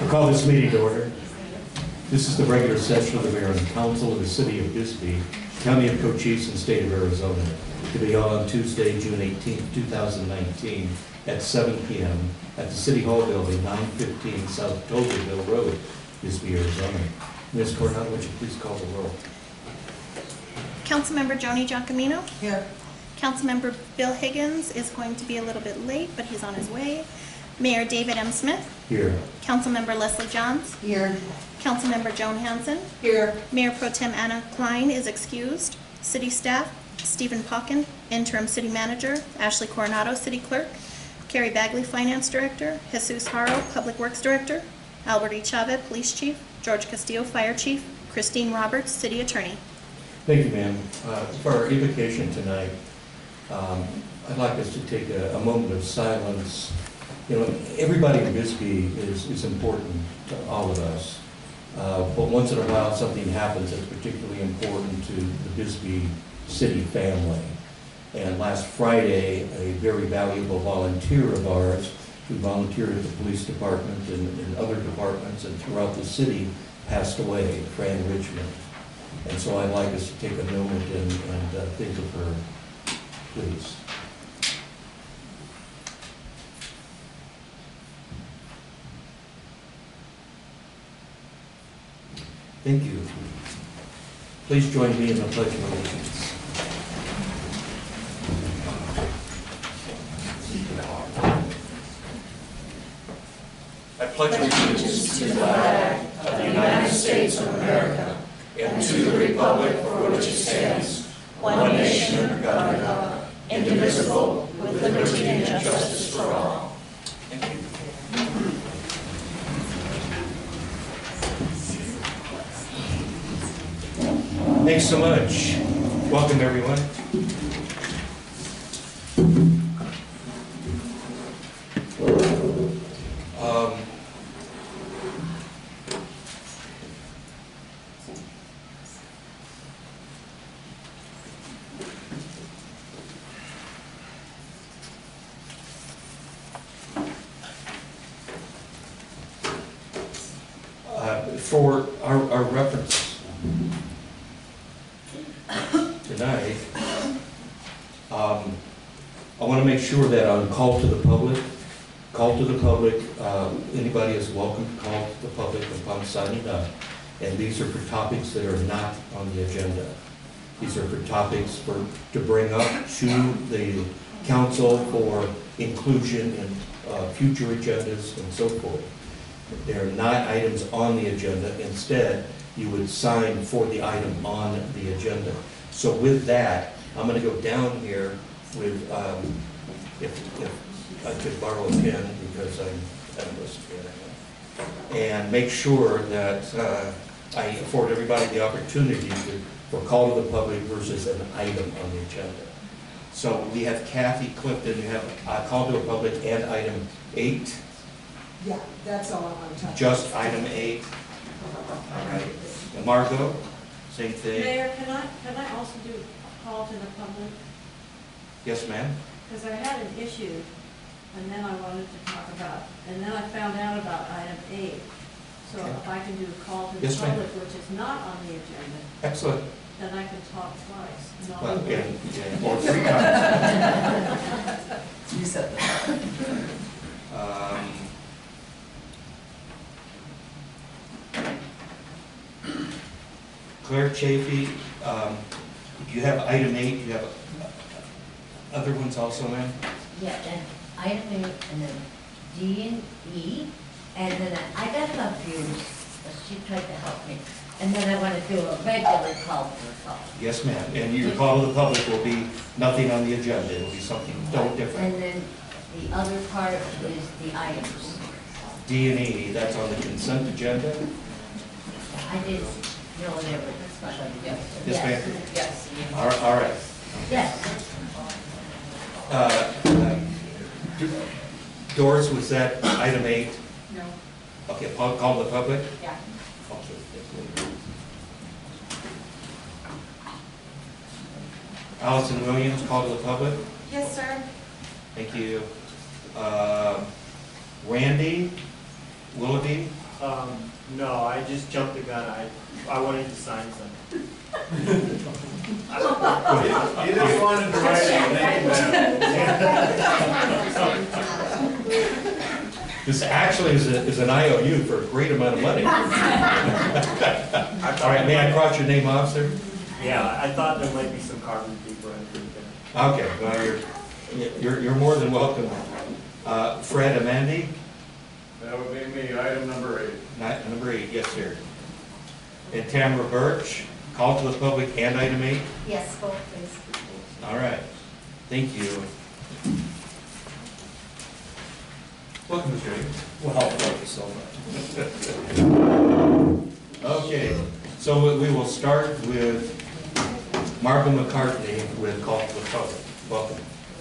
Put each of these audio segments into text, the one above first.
Call this meeting to order. This is the regular session of the Mayor and Council of the City of Bisbee, County of Cochise, and State of Arizona, to be held on Tuesday, June 18, 2019, at 7 p.m. at the City Hall Building, 915 South Tolderville Road, Bisbee, Arizona. Ms. Coronado, would you please call the roll? Councilmember Joni Giacomino. Here. Councilmember Bill Higgins is going to be a little bit late, but he's on his way. Mayor David M. Smith. Here. Councilmember Leslie Johns. Here. Councilmember Joan Hanson. Here. Mayor Pro Tem Anna Klein is excused. City staff, Stephen Pocken, Interim City Manager, Ashley Coronado, City Clerk, Carrie Bagley, Finance Director, Jesus Haro, Public Works Director, Albert E. Chavez, Police Chief, George Castillo, Fire Chief, Christine Roberts, City Attorney. Thank you, ma'am. For our invocation tonight, I'd like us to take a moment of silence. You know, everybody in Bisbee is important to all of us. But once in a while, something happens that's particularly important to the Bisbee city family. And last Friday, a very valuable volunteer of ours, who volunteered at the police department and other departments and throughout the city, passed away, Fran Richmond. And so I'd like us to take a moment and think of her, please. Thank you. Please join me in the Pledge of Allegiance. I pledge allegiance to the flag of the United States of America and to the republic for which it stands, one nation under God, indivisible, with liberty and justice for all. Thank you. Thanks so much. Welcome, everyone. For our reference tonight, I want to make sure that on call to the public, anybody is welcome to call to the public upon signing up. And these are for topics that are not on the agenda. These are for topics to bring up to the council for inclusion in future agendas and so forth. They're not items on the agenda. Instead, you would sign for the item on the agenda. So with that, I'm going to go down here with, if I could borrow a pen, because I'm endless here, and make sure that I afford everybody the opportunity for call to the public versus an item on the agenda. So we have Kathy Clifton, you have call to the public and item 8. Yeah, that's all I want to talk about. Just item 8. All right. And Margot, same thing. Mayor, can I also do a call to the public? Yes, ma'am. Because I had an issue, and then I wanted to talk about, and then I found out about item 8. So Okay. if I can do a call to the Yes, ma'am. public, which is not on the agenda, Excellent. then I can talk twice. not Well, only- yeah, or 3 times. You said that. Claire Chafee, you have item 8, you have other ones also, ma'am? Yeah, then item 8, and then D and E, and then I got confused, but she tried to help me. And then I want to do a regular call for the public. Yes, ma'am. And your call to the public will be nothing on the agenda. It will be something totally different. And then the other part is the items. D and E, that's on the consent agenda. I didn't know there was special. Yes, ma'am. Yes. All right. Yes. Doris, was that item 8? No. Okay, call the public? Yeah. Okay. Allison Williams, call to the public. Yes, sir. Thank you. Randy Willoughby, No, I just jumped the gun. I wanted to sign something. You just wanted to write it. This actually is an IOU for a great amount of money. All right, may I cross your name off, sir? Yeah, I thought there might be some carbon paper underneath there. Okay, well, you're more than welcome. Fred Amandi, That would be me, item number 8. number 8, yes, sir. And Tamara Birch, call to the public and item 8. Yes, both, please. All right, thank you. Welcome, Mr. Higgins. Well, thank you so much. Okay, so we will start with Margot McCartney with call to the public. Welcome.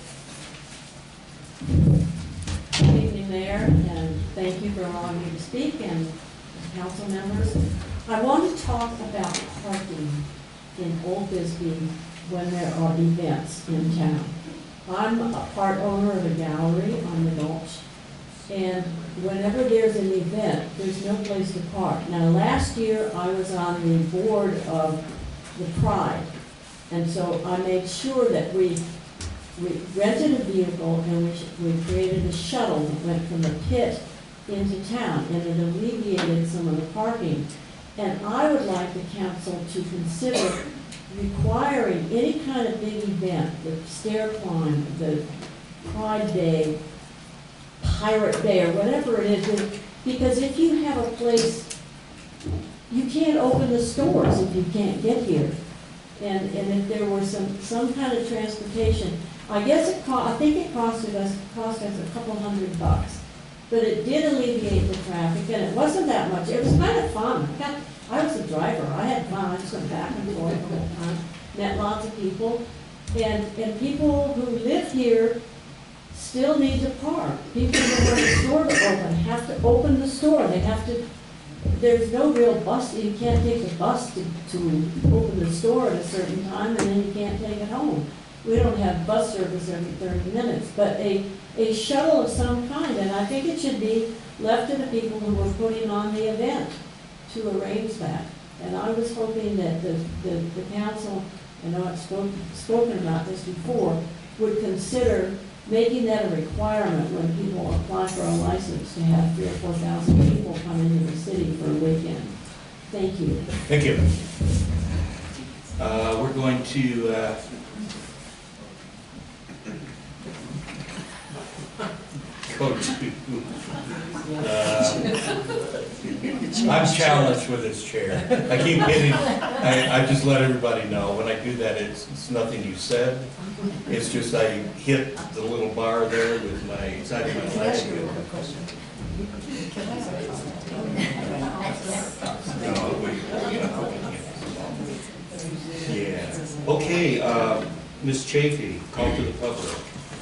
Good evening, Mayor, and thank you for allowing me to speak, and council members. I want to talk about parking in Old Bisbee when there are events in town. I'm a part owner of a gallery on the Gulch, and whenever there's an event, there's no place to park. Now, last year, I was on the board of the Pride, and so I made sure that we rented a vehicle and we created a shuttle that went from the pit into town, and it alleviated some of the parking. And I would like the council to consider requiring any kind of big event, the stair climb, the Pride Day, Pirate Day, or whatever it is, because if you have a place, you can't open the stores if you can't get here. And if there were some kind of transportation, I guess I think it cost us a couple $100, but it did alleviate the traffic, and it wasn't that much. It was kind of fun. I was a driver. I had fun. I just went back and forth the whole time. Met lots of people, and people who live here still need to park. People who want the store to open have to open the store. They have to. There's no real bus. You can't take the bus to open the store at a certain time, and then you can't take it home. We don't have bus service every 30 minutes, but a shuttle of some kind, and I think it should be left to the people who were putting on the event to arrange that. And I was hoping that the council, I know I've spoken about this before, would consider making that a requirement when people apply for a license to have 3,000 or 4,000 people come into the city for a weekend. Thank you. Thank you. We're going to go to I'm challenged with this chair. I keep hitting, I just let everybody know, when I do that, it's nothing you said. It's just I hit the little bar there with my side of my leg. No, yeah. Okay, Ms. Chafee, call to the public.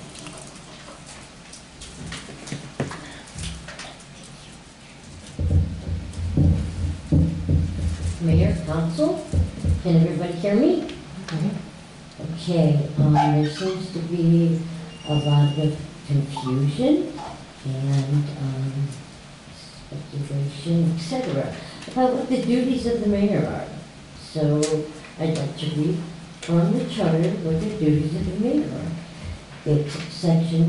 Mayor, council, can everybody hear me? Okay, there seems to be a lot of confusion and speculation, etc., about what the duties of the mayor are. So I'd like to read from the charter what the duties of the mayor are. It's section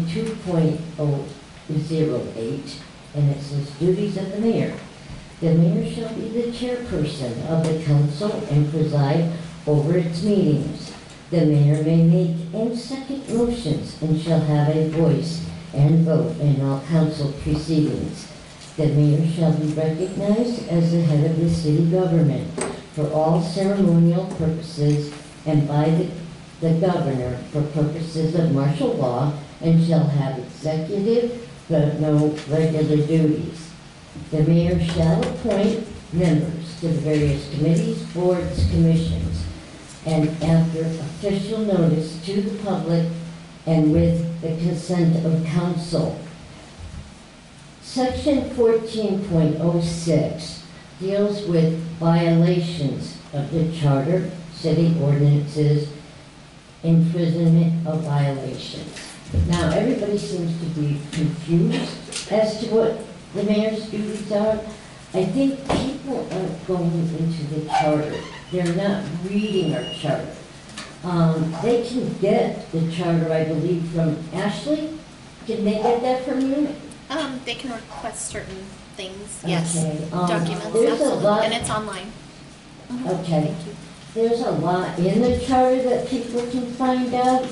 2.008, and it says duties of the mayor. The mayor shall be the chairperson of the council and preside over its meetings. The mayor may make and second motions and shall have a voice and vote in all council proceedings. The mayor shall be recognized as the head of the city government for all ceremonial purposes and by the governor for purposes of martial law, and shall have executive but no regular duties. The mayor shall appoint members to the various committees, boards, commissions, and after official notice to the public and with the consent of council. Section 14.06 deals with violations of the charter, city ordinances, imprisonment of violations. Now, everybody seems to be confused as to what the mayor's duties are. I think people aren't going into the charter. They're not reading our charter. They can get the charter, I believe, from Ashley. Can they get that from you? They can request certain things, yes. Okay, Documents, there's a absolutely, lot- and it's online. Mhm. Okay. Thank you. There's a lot in the charter that people can find out.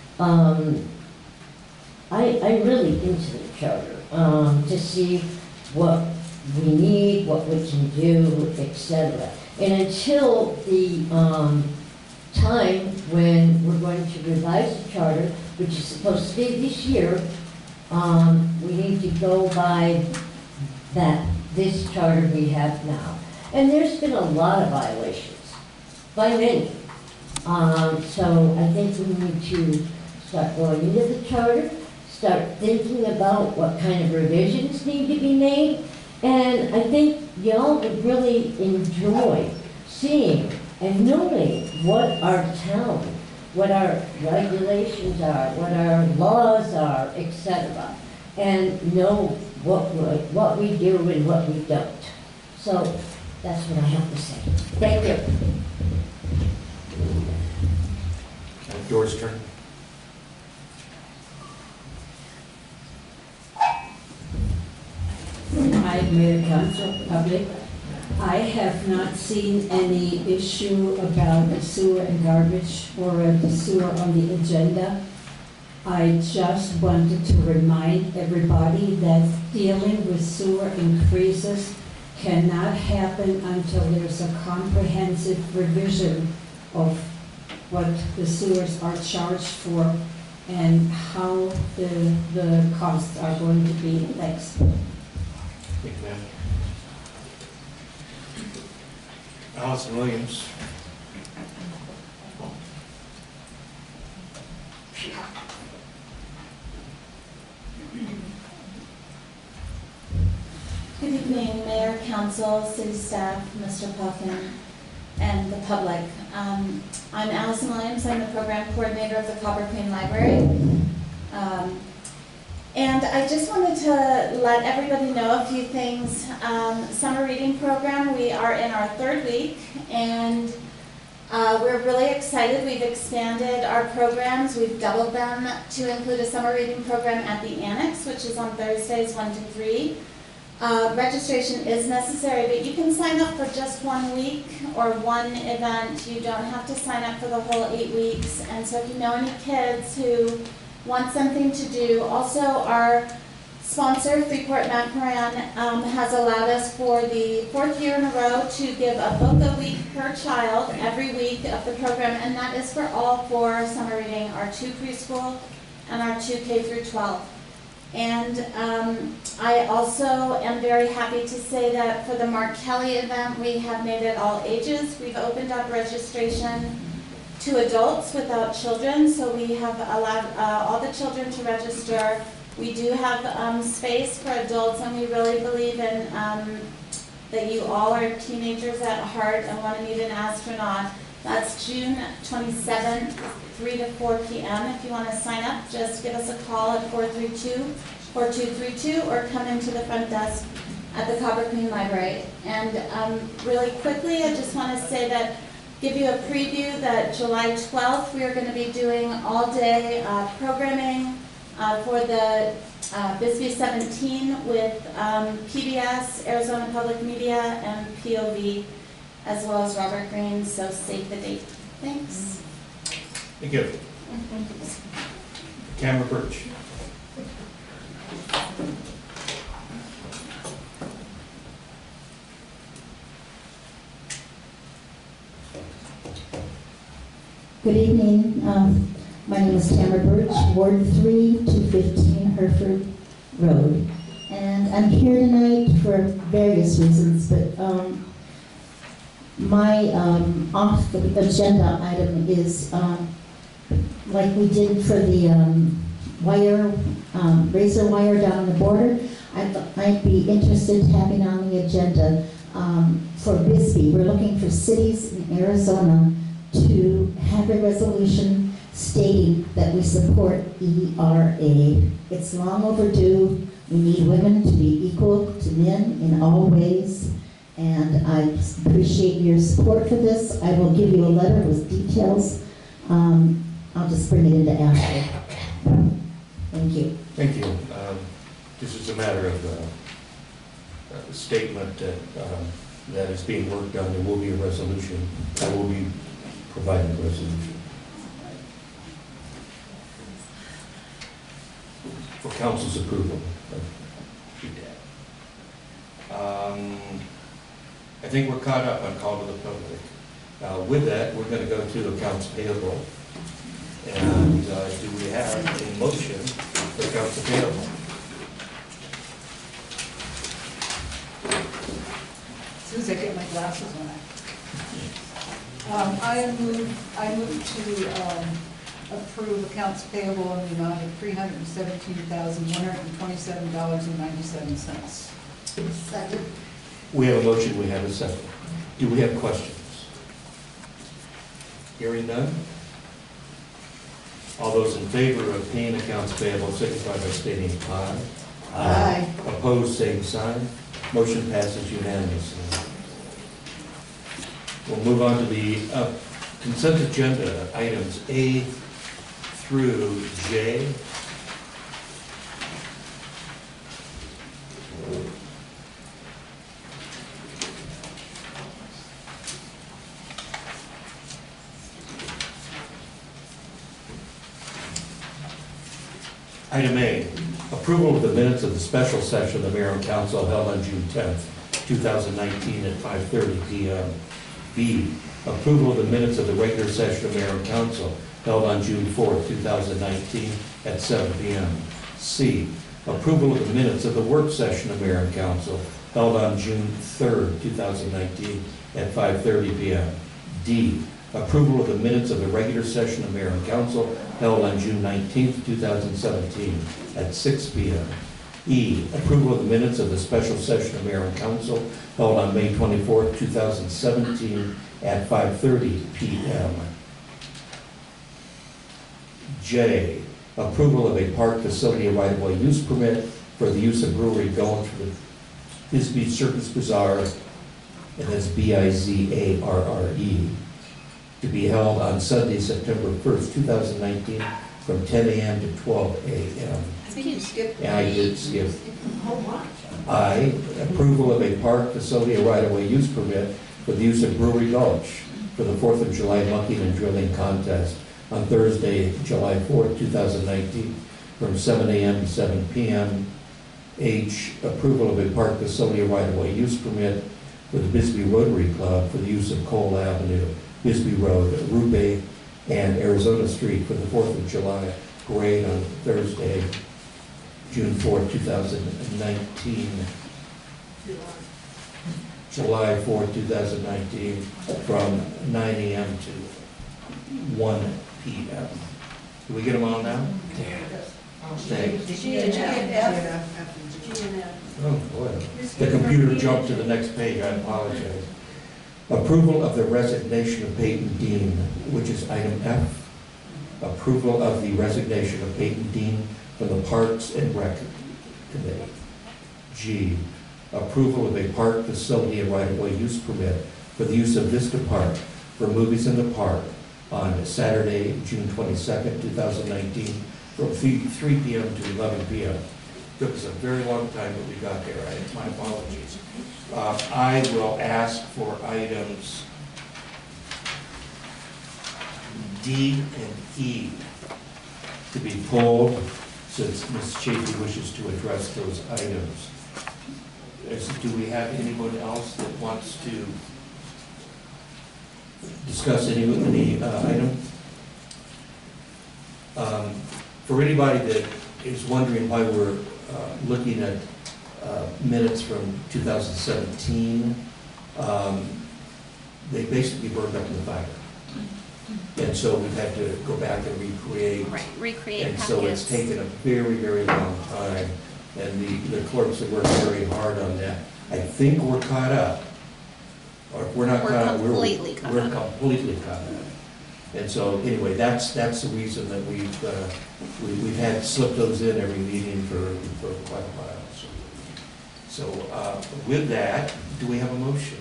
I really into the charter, to see what we need, what we can do, etc. And until the, time when we're going to revise the charter, which is supposed to be this year, we need to go by this charter we have now. And there's been a lot of violations, by many. So I think we need to start going into the charter, start thinking about what kind of revisions need to be made. And I think y'all would really enjoy seeing and knowing what our town, what our regulations are, what our laws are, etc. And know what we do and what we don't. So that's what I have to say. Thank you. Doris turn. Hi, Mayor, Council, public. I have not seen any issue about the sewer and garbage or the sewer on the agenda. I just wanted to remind everybody that dealing with sewer increases cannot happen until there's a comprehensive revision of what the sewers are charged for and how the costs are going to be. Thanks. Thank you, ma'am. Allison Williams. Good evening, Mayor, Council, City staff, Mr. Puffin, and the public. I'm Allison Williams. I'm the program coordinator of the Copper Queen Library. And I just wanted to let everybody know a few things. Summer reading program, we are in our third week, and we're really excited. We've expanded our programs. We've doubled them to include a summer reading program at the Annex, which is on Thursdays 1 to 3. Registration is necessary, but you can sign up for just 1 week or one event. You don't have to sign up for the whole 8 weeks. And so if you know any kids who want something to do, also our sponsor, Freeport-McMoran, has allowed us for the 4th year in a row to give a book a week per child every week of the program, and that is for all 4 summer reading, our 2 preschool and our 2 K through 12. And I also am very happy to say that for the Mark Kelly event, we have made it all ages. We've opened up registration to adults without children, so we have allowed all the children to register. We do have space for adults, and we really believe in that you all are teenagers at heart and want to meet an astronaut. That's June 27th, 3 to 4 p.m. If you want to sign up, just give us a call at 432-4232 or come into the front desk at the Copper Queen Library. And really quickly, I just want to say that, give you a preview that July 12th, we are going to be doing all-day programming for the Bisbee 17 with PBS, Arizona Public Media, and POV, as well as Robert Greene, so save the date. Thanks. Thank you. Camera Birch. Good evening. My name is Tamara Birch, Ward 3, 215 Hereford Road. And I'm here tonight for various reasons, but my off the agenda item is like we did for the razor wire down the border. I'd be interested in having on the agenda for Bisbee. We're looking for cities in Arizona to have a resolution stating that we support ERA. It's long overdue. We need women to be equal to men in all ways, and I appreciate your support for this. I will give you a letter with details. I'll just bring it into Ashley. Thank you. Thank you. This is a matter of a statement that is being worked on. There will be a resolution. I will be providing a resolution for council's approval. I think we're caught up on call to the public. With that, we're going to go to accounts payable. And do we have a motion for accounts payable? As soon as I get my glasses on. I move to approve accounts payable in the amount of $317,127.97. Second. We have a motion, we have a second. Do we have questions? Hearing none? All those in favor of paying accounts payable signify by stating aye. Aye. Opposed, same sign. Motion passes unanimously. We'll move on to the consent agenda, items A through J. Item A, approval of the minutes of the special session of the Mayor and Council held on June 10th, 2019 at 5:30 p.m. B, approval of the minutes of the regular session of Mayor and Council held on June 4th, 2019 at 7 p.m. C, approval of the minutes of the work session of Mayor and Council held on June 3rd, 2019 at 5:30 p.m. D, approval of the minutes of the regular session of Mayor and Council held on June 19th, 2017 at 6 p.m. E, approval of the minutes of the special session of Mayor and Council held on May 24th, 2017 at 5:30 p.m. J, approval of a park facility right-of-way use permit for the use of Brewery Gulch for the Bisbee Circus Bazaar, and that's BIZARRE, to be held on Sunday, September 1st, 2019, from 10 a.m. to 12 a.m. I think you skipped. And I did skip. I, approval of a park facility, a right-of-way use permit for the use of Brewery Gulch for the 4th of July mucking and drilling contest on Thursday, July 4th, 2019, from 7 a.m. to 7 p.m. H, approval of a park facility, a right-of-way use permit for the Bisbee Rotary Club for the use of Cole Avenue, Bisbee Road, Rube, and Arizona Street for the 4th of July parade on Thursday, June 4th, 2019. July 4th, 2019, from 9 a.m. to 1 p.m. Do we get them all now? Thanks. G and F. Oh, boy. The computer jumped to the next page, I apologize. Approval of the resignation of Peyton Dean, which is item F. Approval of the resignation of Peyton Dean from the Parks and Rec Committee. G, approval of a park facility and right-of-way use permit for the use of Vista Park for Movies in the Park on Saturday, June 22nd, 2019, from 3 p.m. to 11 p.m. Took us a very long time, but we got there. My apologies. I will ask for items D and E to be pulled, since Ms. Chafee wishes to address those items. Do we have anyone else that wants to discuss any item? For anybody that is wondering why we're looking at minutes from 2017, they basically burned up in the fire. And so we've had to go back and recreate. Right, recreate And so it's packets. taken a very, very long time, and the clerks have worked very hard on that. I think we're caught up. Or if we're not We're caught up, completely caught we're up. completely caught And so, anyway, that's the reason that we've had slipped those in every meeting for quite a while. So with that, do we have a motion?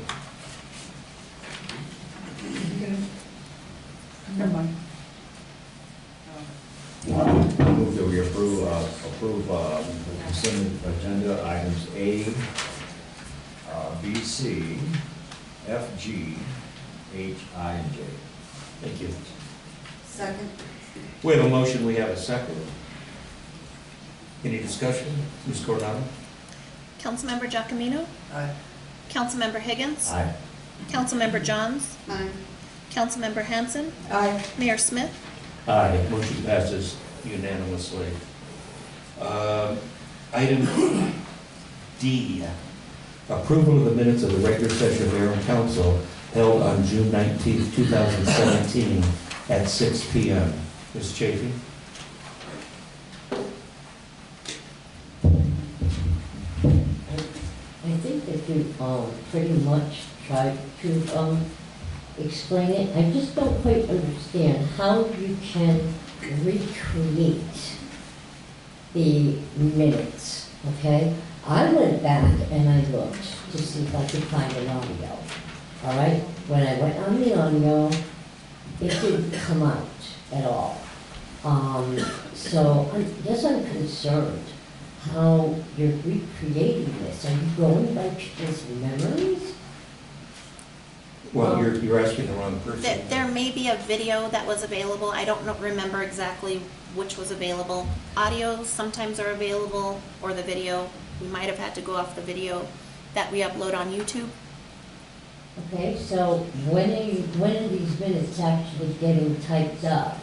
Never mind. I move that we approve the consent agenda items A, B, C, F, G, H, I, and J. Thank you. Second. We have a motion, we have a second. Any discussion? Ms. Coronado? Councilmember Giacomino, Aye. Councilmember Higgins, Aye. Councilmember Johns, Aye. Councilmember Hanson, Aye. Mayor Smith. Aye, motion passes unanimously. Item D, approval of the minutes of the regular session of Mayor and Council held on June 19th, 2017 at 6 p.m. Ms. Chafee? I think that you pretty much tried to explain it. I just don't quite understand how you can recreate the minutes, okay? I went back and I looked to see if I could find an audio, all right? When I went on the audio, it didn't come out at all. So I guess I'm concerned how you're recreating this. Are you going by people's memories? Well, you're asking the wrong person. There may be a video that was available. I don't remember exactly which was available. Audios sometimes are available, or the video. We might have had to go off the video that we upload on YouTube. Okay, so when are these minutes actually getting typed up?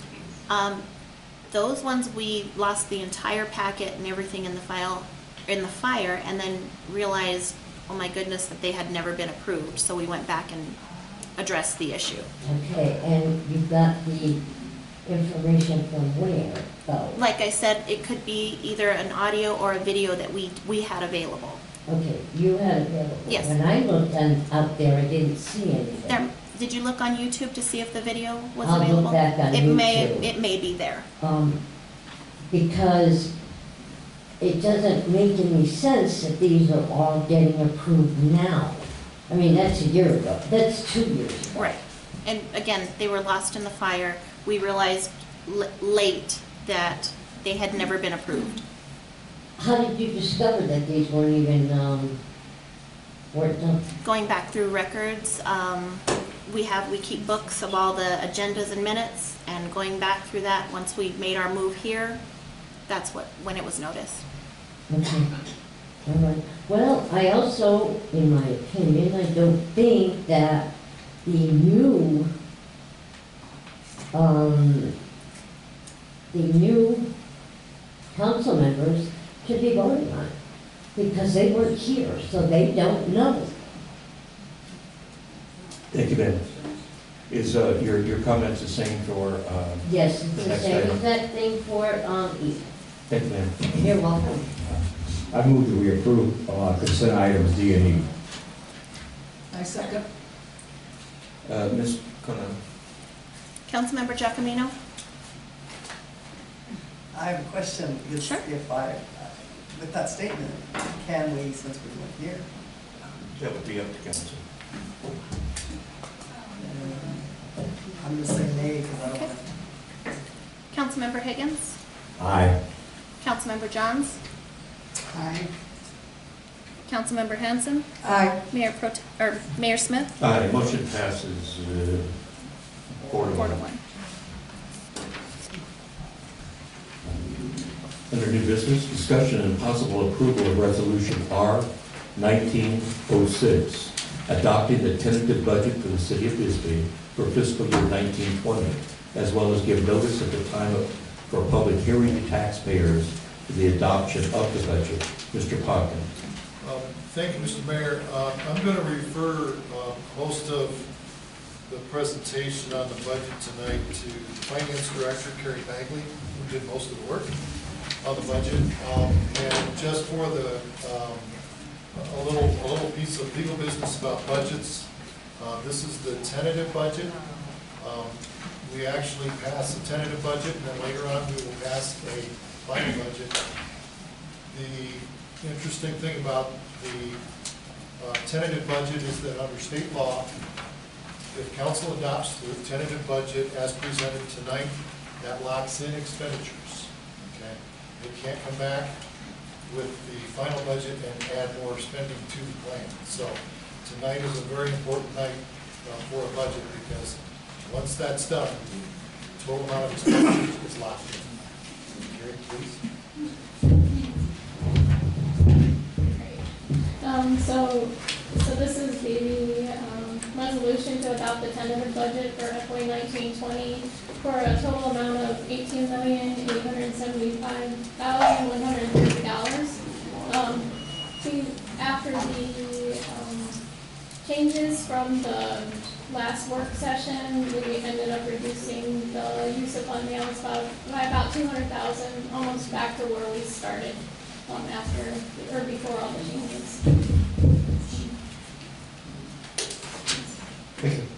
Those ones, we lost the entire packet and everything in the fire, and then realized, oh my goodness, that they had never been approved. So we went back and addressed the issue. Okay, and you got the information from where, though? Like I said, it could be either an audio or a video that we had available. Okay, you had it available. Yes. When I looked out there, I didn't see anything. Did you look on YouTube to see if the video was I'll look available? back on YouTube. It may be there. Because it doesn't make any sense that these are all getting approved now. I mean, that's a year ago. That's 2 years ago. Right. And again, they were lost in the fire. We realized late that they had never been approved. How did you discover that these weren't even, weren't done? Going back through records, we keep books of all the agendas and minutes, and going back through that, once we made our move here, that's when it was noticed. Okay. All right. Well, I also, in my opinion, I don't think that the new council members should be voting on it, because they weren't here, so they don't know. Thank you, Ben. Is your comments the same for Yes, it's the the next same item? exact thing for E. Thank you, Ben. You're welcome. I move that we approve consent items D and E. I second. Ms. Conan? Councilmember Giacomino? I have a question. Because Sure. with that statement, can we, since we weren't here? That would be up to council. I'm going to say nay because I don't Okay. want Councilmember Higgins? Aye. Councilmember Johns? Aye. Councilmember Hanson? Aye. Mayor Smith? Aye, motion passes 4 to 1. Under new business, discussion and possible approval of resolution R 1906, adopting the tentative budget for the city of Bisbee for fiscal year 1920, as well as give notice at the time for public hearing to taxpayers for the adoption of the budget. Mr. Pocken. Thank you, Mr. Mayor. I'm going to refer most of the presentation on the budget tonight to Finance Director Carrie Bagley, who did most of the work on the budget. And just for a little piece of legal business about budgets, this is the tentative budget. we actually pass a tentative budget, and then later on, we will pass a final budget. The interesting thing about the tentative budget is that under state law, if council adopts the tentative budget as presented tonight, that locks in expenditures, okay? They can't come back with the final budget and add more spending to the plan. So tonight is a very important night for a budget, because once that's done, the total amount of expenditures is locked in. Carrie, please. So this is the resolution to adopt the tentative budget for FY 1920 for a total amount of $18,875,130. After the changes from the last work session, we ended up reducing the use of fund balance by about $200,000, almost back to where we started after or before all the changes. Thank you.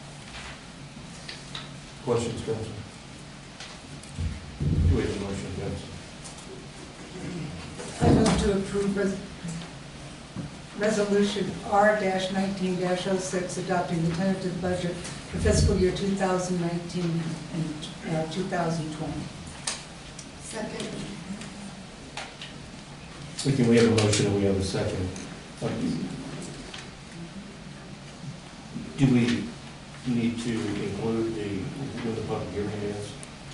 Questions, Council? Do we have a motion, Council? I move to approve Resolution R-19-06, adopting the tentative budget for fiscal year 2019 and 2020. Second. Okay, we have a motion and we have a second. Do we need to include when the public hearing is?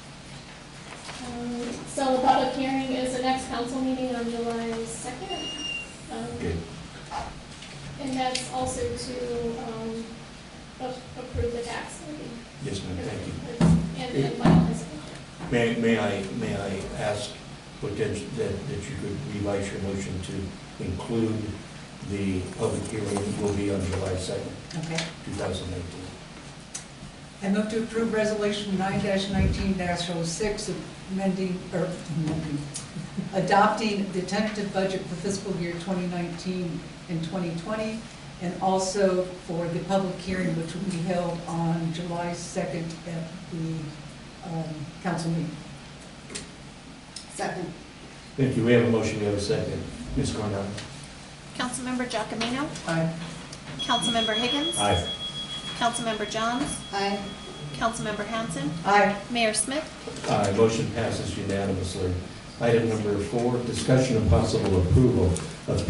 So the public hearing is the next council meeting on July 2nd. Okay. And that's also to approve the tax levy. Yes, ma'am, thank you. And finalize it. May I ask potential that you could revise your motion to include the public hearing will be on July 2nd, Okay. 2019. I move to approve Resolution 9-19-06, adopting the tentative budget for fiscal year 2019 and 2020, and also for the public hearing, which will be held on July 2nd at the council meeting. Second. Thank you. We have a motion, we have a second. Ms. Coronado? Councilmember Giacomino. Aye. Councilmember Higgins. Aye. Councilmember Johns. Aye. Councilmember Hanson. Aye. Mayor Smith. Aye. Motion passes unanimously. Item number 4, discussion and possible approval of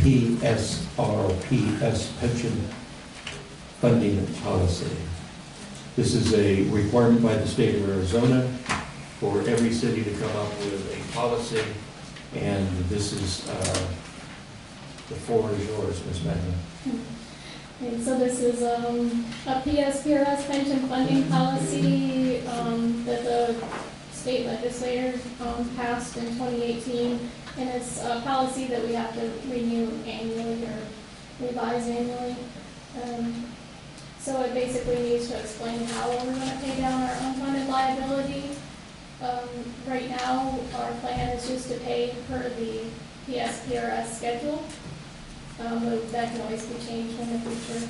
PSRPS pension funding policy. This is a requirement by the state of Arizona for every city to come up with a policy, and this is, the floor is yours, Ms. Magna. And so this is a PSPRS pension funding policy that the state legislature passed in 2018, and it's a policy that we have to renew annually or revise annually. So it basically needs to explain how we're going to pay down our unfunded liability. Right now, our plan is just to pay per the PSPRS schedule. But that can always be changed in the future.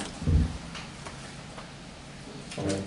All right.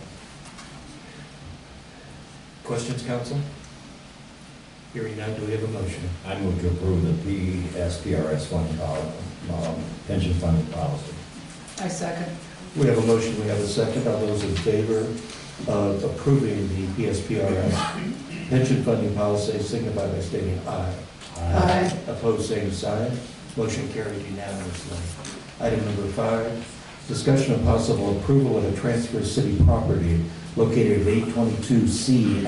Questions, council? Hearing none, do we have a motion? I move to approve the PSPRS pension funding policy. I second. We have a motion, we have a second. All those in favor of approving the PSPRS pension funding policy signify by stating aye. Aye. Opposed, same sign. Motion carried unanimously. Item number 5, discussion of possible approval of a transfer city property located at 822C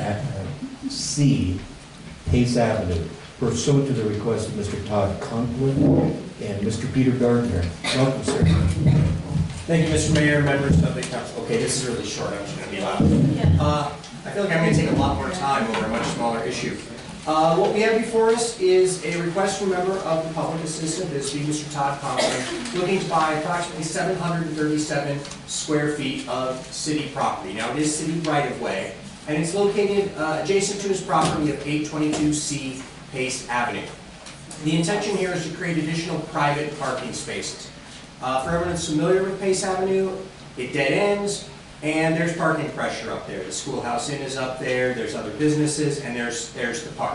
Pace Avenue, pursuant to the request of Mr. Todd Conklin and Mr. Peter Gardner. Welcome, sir. Thank you, Mr. Mayor, members of the council. Okay, this is really short, I'm just going to be loud. I feel like I'm going to take a lot more time over a much smaller issue. What we have before us is a request from a member of the public, Assistant Bisbee, Mr. Todd Conklin, looking to buy approximately 737 square feet of city property. Now, it is city right-of-way, and it's located adjacent to his property of 822C Pace Avenue. The intention here is to create additional private parking spaces. For everyone that's familiar with Pace Avenue, it dead ends. And there's parking pressure up there. The Schoolhouse Inn is up there, there's other businesses, and there's the park.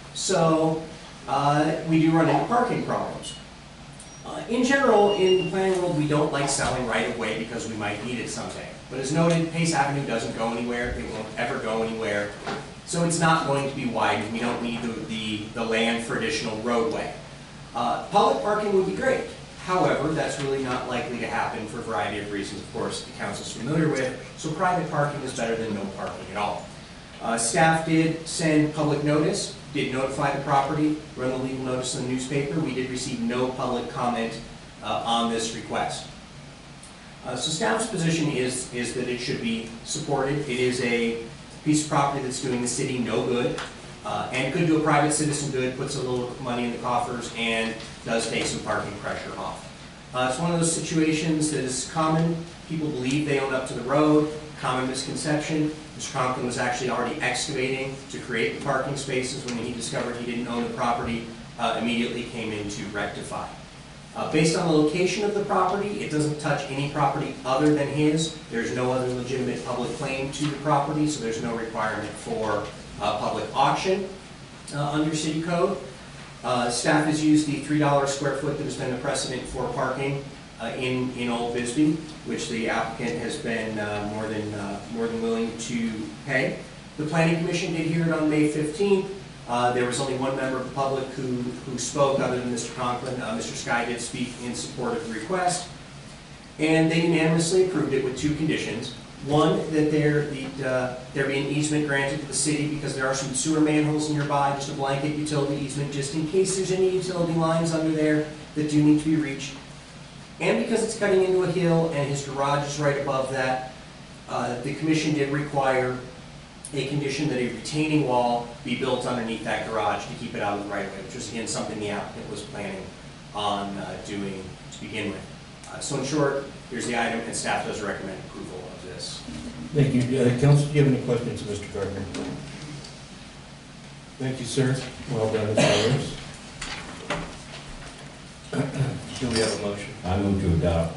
So we do run into parking problems. In general, in the planning world, we don't like selling right away because we might need it someday. But as noted, Pace Avenue doesn't go anywhere, it won't ever go anywhere. So it's not going to be widened, we don't need the land for additional roadway. Public parking would be great. However, that's really not likely to happen for a variety of reasons, of course, the council's familiar with. So private parking is better than no parking at all. Staff did send public notice, did notify the property, run the legal notice in the newspaper. We did receive no public comment on this request. So staff's position is that it should be supported. It is a piece of property that's doing the city no good, and could do a private citizen good, puts a little money in the coffers, and does take some parking pressure off. It's one of those situations that is common. People believe they own up to the road, common misconception. Mr. Conklin was actually already excavating to create the parking spaces when he discovered he didn't own the property, immediately came in to rectify. Based on the location of the property, it doesn't touch any property other than his. There's no other legitimate public claim to the property, so there's no requirement for public auction under city code. Staff has used the $3 square foot that has been the precedent for parking in Old Bisbee, which the applicant has been more than willing to pay. The Planning Commission did hear it on May 15th. There was only one member of the public who spoke other than Mr. Conklin. Mr. Sky did speak in support of the request, and they unanimously approved it with two conditions. One, that there be an easement granted to the city because there are some sewer manholes nearby, just a blanket utility easement, just in case there's any utility lines under there that do need to be reached. And because it's cutting into a hill and his garage is right above that, the commission did require a condition that a retaining wall be built underneath that garage to keep it out of the right of way, which was again something the applicant was planning on doing to begin with. So in short, here's the item, and staff does recommend approval of this. Thank you. Council, do you have any questions of Mr. Gardner? Thank you, sir. Well done, Mr. Williams. Do we have a motion? I move to adopt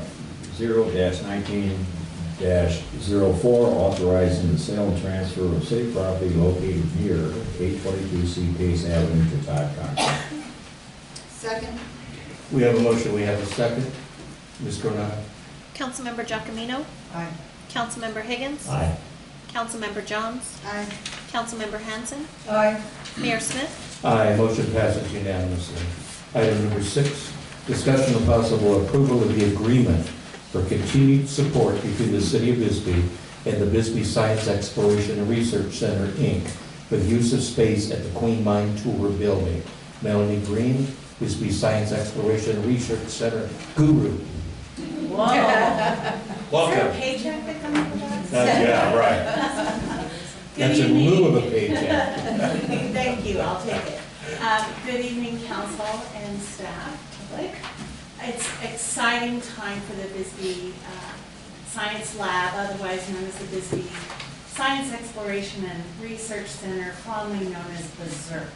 0-19-04, authorizing the sale and transfer of city property located near 822C Pace Avenue to Todd Conklin. Second. We have a motion. We have a second. Ms. Coronado? Councilmember Giacomino. Aye. Councilmember Higgins. Aye. Councilmember Johns. Aye. Councilmember Hanson. Aye. Mayor Smith. Aye. Motion passes unanimously. Item number 6, discussion of possible approval of the agreement for continued support between the City of Bisbee and the Bisbee Science Exploration and Research Center, Inc. for the use of space at the Queen Mine Tour building. Melanie Green, Bisbee Science Exploration and Research Center guru. Whoa. Welcome. Is there a paycheck that comes with that? Yeah, right. That's in lieu of a paycheck. Thank you, I'll take it. Good evening, council and staff, public. It's exciting time for the Bisbee Science Lab, otherwise known as the Bisbee Science Exploration and Research Center, fondly known as BSERC.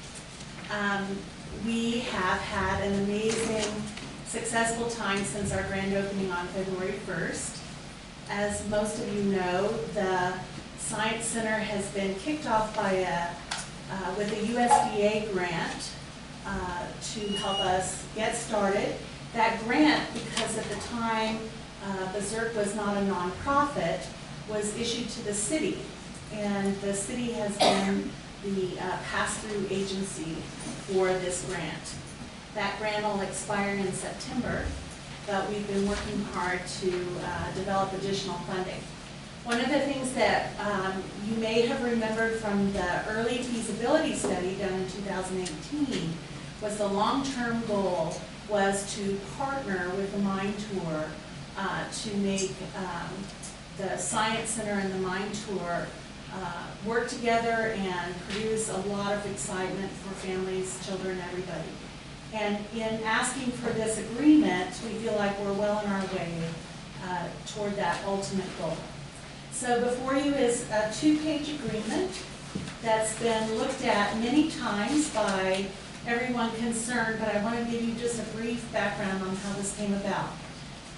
We have had an amazing, successful time since our grand opening on February 1st. As most of you know, the Science Center has been kicked off by with a USDA grant to help us get started. That grant, because at the time BSERC was not a nonprofit, was issued to the city, and the city has been the pass-through agency for this grant. That grant will expire in September, but we've been working hard to develop additional funding. One of the things that you may have remembered from the early feasibility study done in 2018 was the long-term goal was to partner with the Mine Tour to make the Science Center and the Mine Tour work together and produce a lot of excitement for families, children, everybody. And in asking for this agreement, we feel like we're well on our way toward that ultimate goal. So before you is a 2-page agreement that's been looked at many times by everyone concerned, but I want to give you just a brief background on how this came about.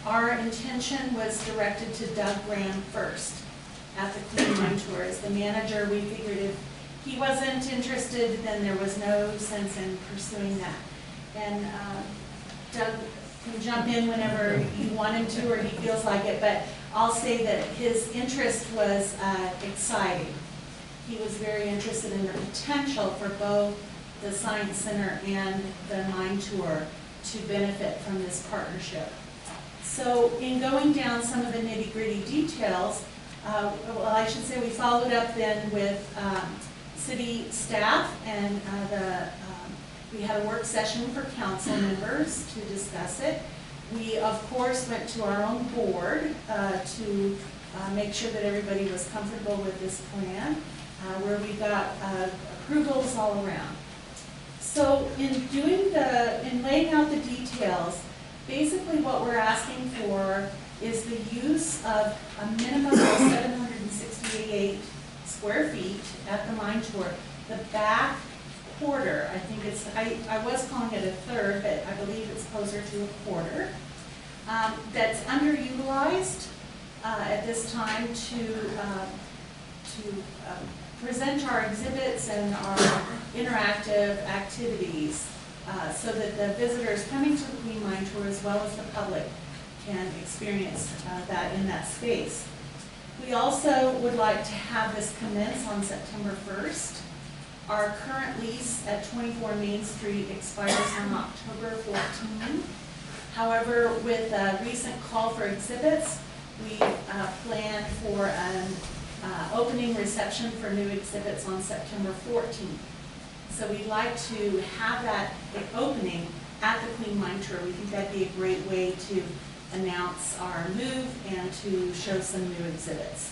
Our intention was directed to Doug Graham first at the Queen Mine Tour. As the manager, we figured if he wasn't interested, then there was no sense in pursuing that. And Doug can jump in whenever you want him to or he feels like it, but I'll say that his interest was exciting. He was very interested in the potential for both the Science Center and the mine tour to benefit from this partnership. So in going down some of the nitty-gritty details, well, I should say we followed up then with city staff, and we had a work session for council members to discuss it. We, of course, went to our own board to make sure that everybody was comfortable with this plan, where we got approvals all around. So in laying out the details, basically what we're asking for is the use of a minimum of 768 square feet at the mine tour. The back quarter, I think it's, I was calling it a third, but I believe it's closer to a quarter, that's underutilized at this time to present our exhibits and our interactive activities so that the visitors coming to the Queen Mine Tour as well as the public can experience that in that space. We also would like to have this commence on September 1st. Our current lease at 24 Main Street expires on October 14. However, with a recent call for exhibits, we planned for an opening reception for new exhibits on September 14th. So we'd like to have that opening at the Queen Mine Tour. We think that'd be a great way to announce our move and to show some new exhibits.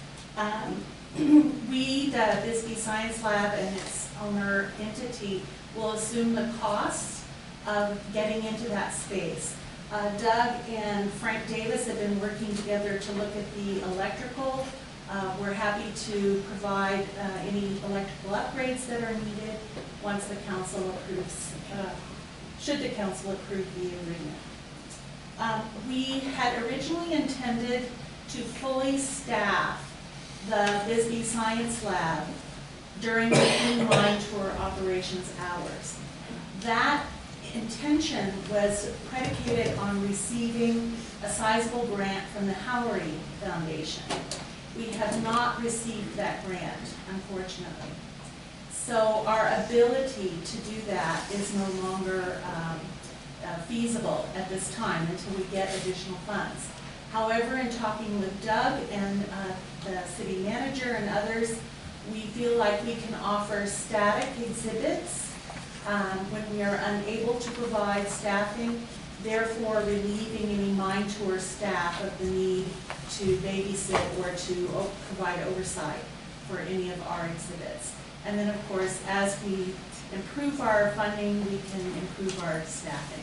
We, the Bisbee Science Lab and its owner entity, will assume the costs of getting into that space. Doug and Frank Davis have been working together to look at the electrical. We're happy to provide any electrical upgrades that are needed once the council approves, should the council approve the agreement. We had originally intended to fully staff the Bisbee Science Lab during the Queen Mine Tour operations hours. That intention was predicated on receiving a sizable grant from the Howery Foundation. We have not received that grant, unfortunately. So our ability to do that is no longer feasible at this time until we get additional funds. However, in talking with Doug and the city manager and others, we feel like we can offer static exhibits when we are unable to provide staffing, therefore relieving any mine tour staff of the need to babysit or to provide oversight for any of our exhibits. And then, of course, as we improve our funding, we can improve our staffing.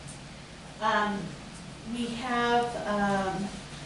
We have,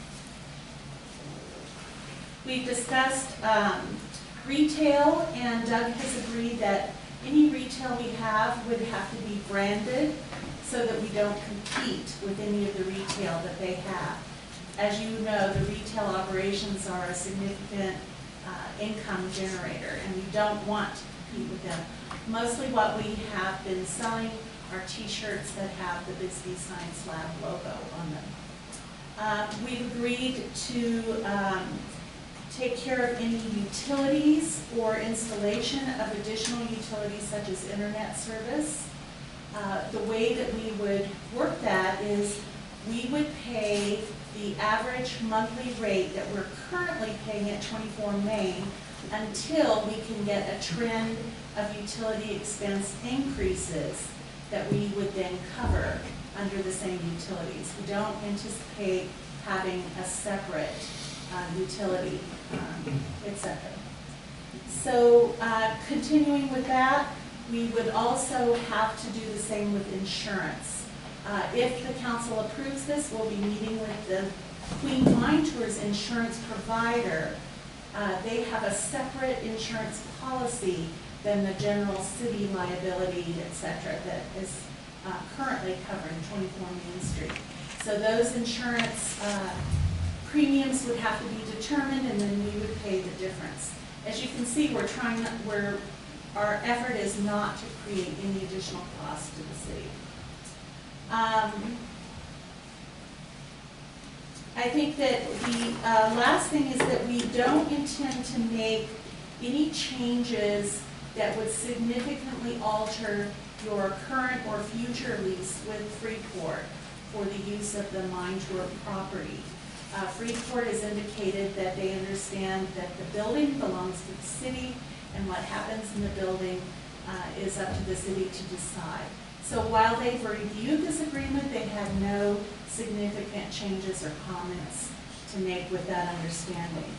we've discussed retail, and Doug has agreed that any retail we have would have to be branded so that we don't compete with any of the retail that they have. As you know, the retail operations are a significant income generator, and we don't want to compete with them. Mostly what we have been selling are t-shirts that have the Bisbee Science Lab logo on them. We've agreed to take care of any utilities or installation of additional utilities such as internet service. The way that we would work that is we would pay the average monthly rate that we're currently paying at 24 Main until we can get a trend of utility expense increases that we would then cover under the same utilities. We don't anticipate having a separate utility, etc. So continuing with that, we would also have to do the same with insurance. If the council approves this, we'll be meeting with the Queen Mine Tours insurance provider. They have a separate insurance policy than the general city liability, etc., that is currently covering 24 Main Street. So those insurance premiums would have to be determined, and then we would pay the difference. As you can see, our effort is not to create any additional cost to the city. I think that the last thing is that we don't intend to make any changes that would significantly alter your current or future lease with Freeport for the use of the Mine Tour property. Freeport has indicated that they understand that the building belongs to the city, and what happens in the building is up to the city to decide. So while they've reviewed this agreement, they have no significant changes or comments to make with that understanding.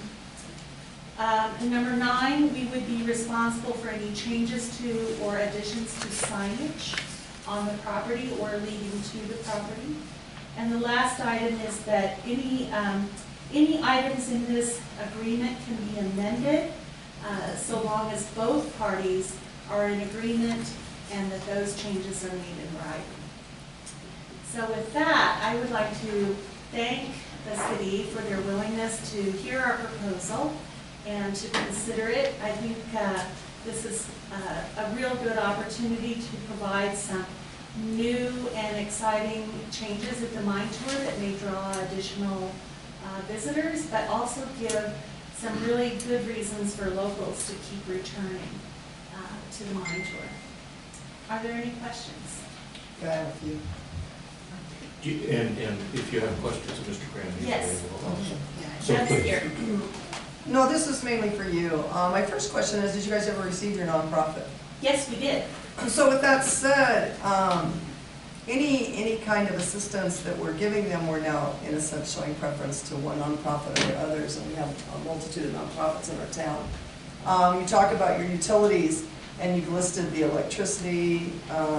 And number 9, we would be responsible for any changes to or additions to signage on the property or leading to the property. And the last item is that any items in this agreement can be amended so long as both parties are in agreement and that those changes are made in writing. So with that, I would like to thank the city for their willingness to hear our proposal and to consider it. I think this is a real good opportunity to provide some new and exciting changes at the Mine Tour that may draw additional visitors, but also give some really good reasons for locals to keep returning to the Mine Tour. Are there any questions? I have a few. And if you have questions of Mr. Graham, he's Yes. available. So That's please. here. No, this is mainly for you. My first question is, did you guys ever receive your nonprofit? Yes, we did. So with that said, any kind of assistance that we're giving them, we're now in a sense showing preference to one nonprofit over others, and we have a multitude of nonprofits in our town. You talk about your utilities, and you've listed the electricity,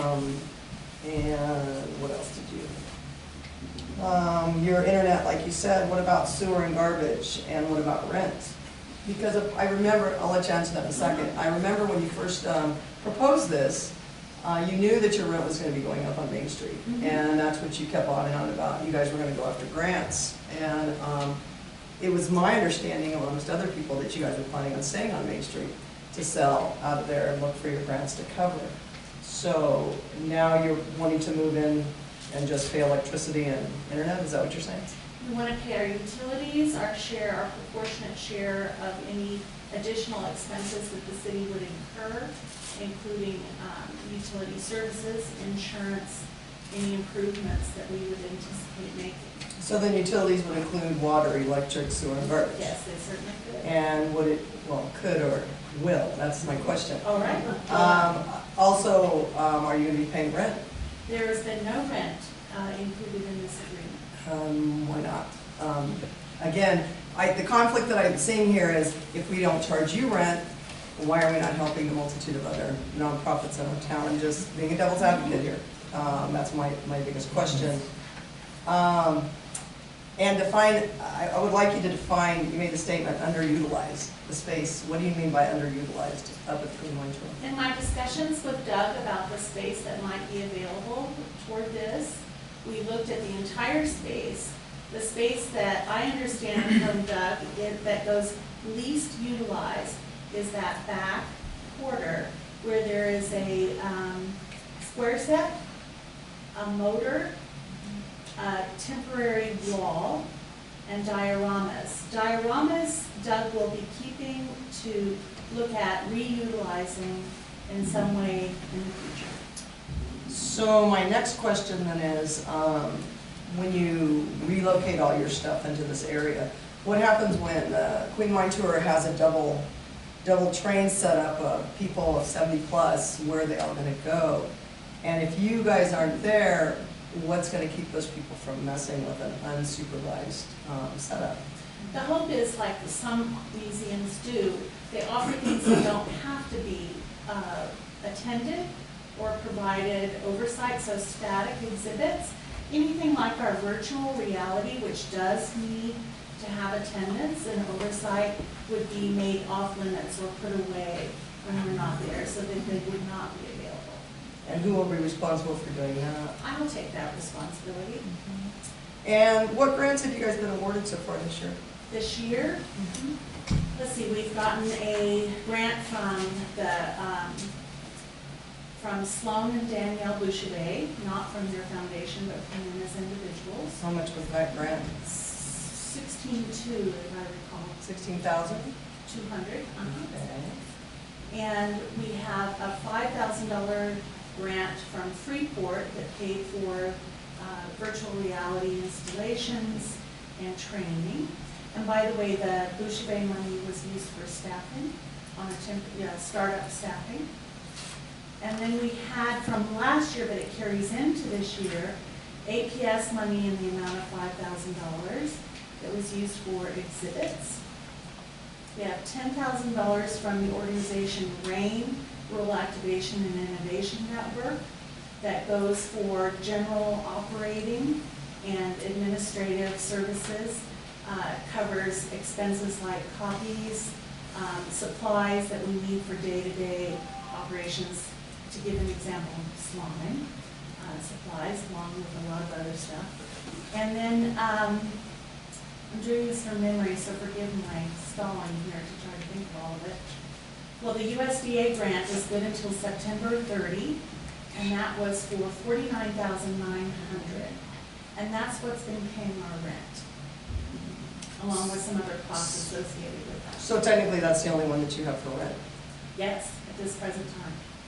and what else did you? Your internet, like you said. What about sewer and garbage, and what about rent? Because I remember, I'll let you answer that in a second. I remember when you first proposed this, you knew that your rent was going to be going up on Main Street, and that's what you kept on and on about. You guys were going to go after grants, and it was my understanding, amongst other people, that you guys were planning on staying on Main Street to sell out of there and look for your grants to cover it. So now you're wanting to move in and just pay electricity and internet? Is that what you're saying? We want to pay our utilities, our proportionate share of any additional expenses that the city would incur, including utility services, insurance, any improvements that we would anticipate making. So then utilities would include water, electric, sewer, and garbage? Yes, they certainly could. And would it, well, could or will? That's my question. All right. Also, are you going to be paying rent? There has been no rent included in this agreement. Why not? Again, the conflict that I'm seeing here is if we don't charge you rent, why are we not helping the multitude of other nonprofits in our town? I'm just being a devil's advocate here. That's my biggest question. And define, I would like you to define, you made the statement, underutilized, the space. What do you mean by underutilized up at the Queen Mine Tour? In my discussions with Doug about the space that might be available toward this, we looked at the entire space. The space that I understand from Doug that goes least utilized is that back quarter where there is a square set, a motor, a temporary wall, and dioramas. Dioramas, Doug will be keeping to look at reutilizing in some way in the future. So my next question then is, when you relocate all your stuff into this area, what happens when Queen Mine Tour has a double train set up of people of 70 plus, where are they all going to go? And if you guys aren't there, what's going to keep those people from messing with an unsupervised setup? The hope is, like some museums do, they offer things that don't have to be attended or provided oversight, so static exhibits. Anything like our virtual reality, which does need to have attendance and oversight, would be made off limits or put away when we're not there so that they would not be available. And who will be responsible for doing that? I will take that responsibility. And what grants have you guys been awarded so far this year? This year, let's see, we've gotten a grant from from Sloan and Danielle Boucher, not from their foundation, but from them as individuals. How much was that grant? 16,200, if I recall. 16,000? 200. And we have a $5,000 grant from Freeport that paid for virtual reality installations and training. And by the way, the Boucher money was used for staffing, on a startup staffing. And then we had from last year, but it carries into this year, APS money in the amount of $5,000 that was used for exhibits. We have $10,000 from the organization RAIN, Rural Activation and Innovation Network, that goes for general operating and administrative services. Covers expenses like copies, supplies that we need for day-to-day operations. To give an example, slime supplies, along with a lot of other stuff. And then I'm doing this from memory, so forgive my stalling here to try to think of all of it. Well, the USDA grant was good until September 30, and that was for $49,900, and that's what's been paying our rent, along with some other costs associated with that. So technically, that's the only one that you have for rent? Yes, at this present time.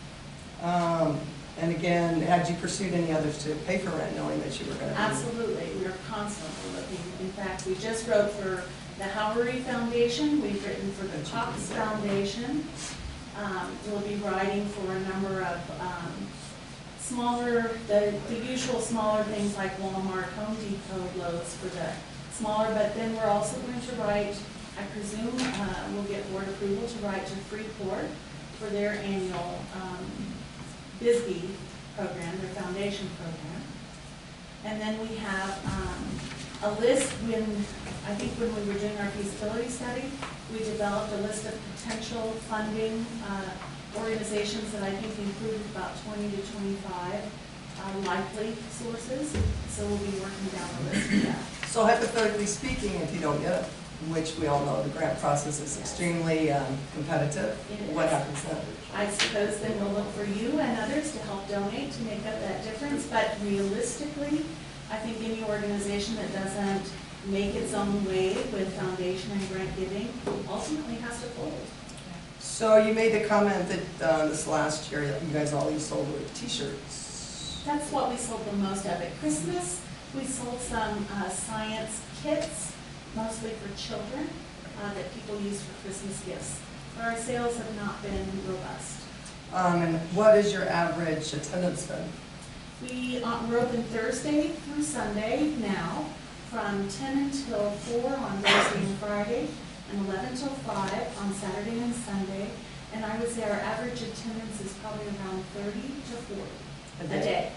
And again, had you pursued any others to pay for rent, knowing that you were going to? Absolutely, we are constantly looking. In fact, we just wrote for the Howery Foundation, we've written for the Cox Foundation. We'll be writing for a number of smaller, the usual smaller things like Walmart, Home Depot, Lowe's for the smaller, but then we're also going to write, I presume we'll get board approval to write to Freeport for their annual BISBE program, their foundation program. And then we have a list I think when we were doing our feasibility study, we developed a list of potential funding organizations that I think included about 20 to 25 likely sources. So we'll be working down the list of that. So hypothetically speaking, if you don't get it, which we all know the grant process is extremely competitive, what happens then? I suppose then we'll look for you and others to help donate to make up that difference, but realistically, I think any organization that doesn't make its own way with foundation and grant giving ultimately has to fold. So you made the comment that this last year that you guys always sold were t-shirts. That's what we sold the most of. At Christmas, we sold some science kits, mostly for children, that people use for Christmas gifts. But our sales have not been robust. And what is your average attendance then? We're open Thursday through Sunday now, from 10 until 4 on Thursday and Friday, and 11 until 5 on Saturday and Sunday. And I would say our average attendance is probably around 30 to 40 a day.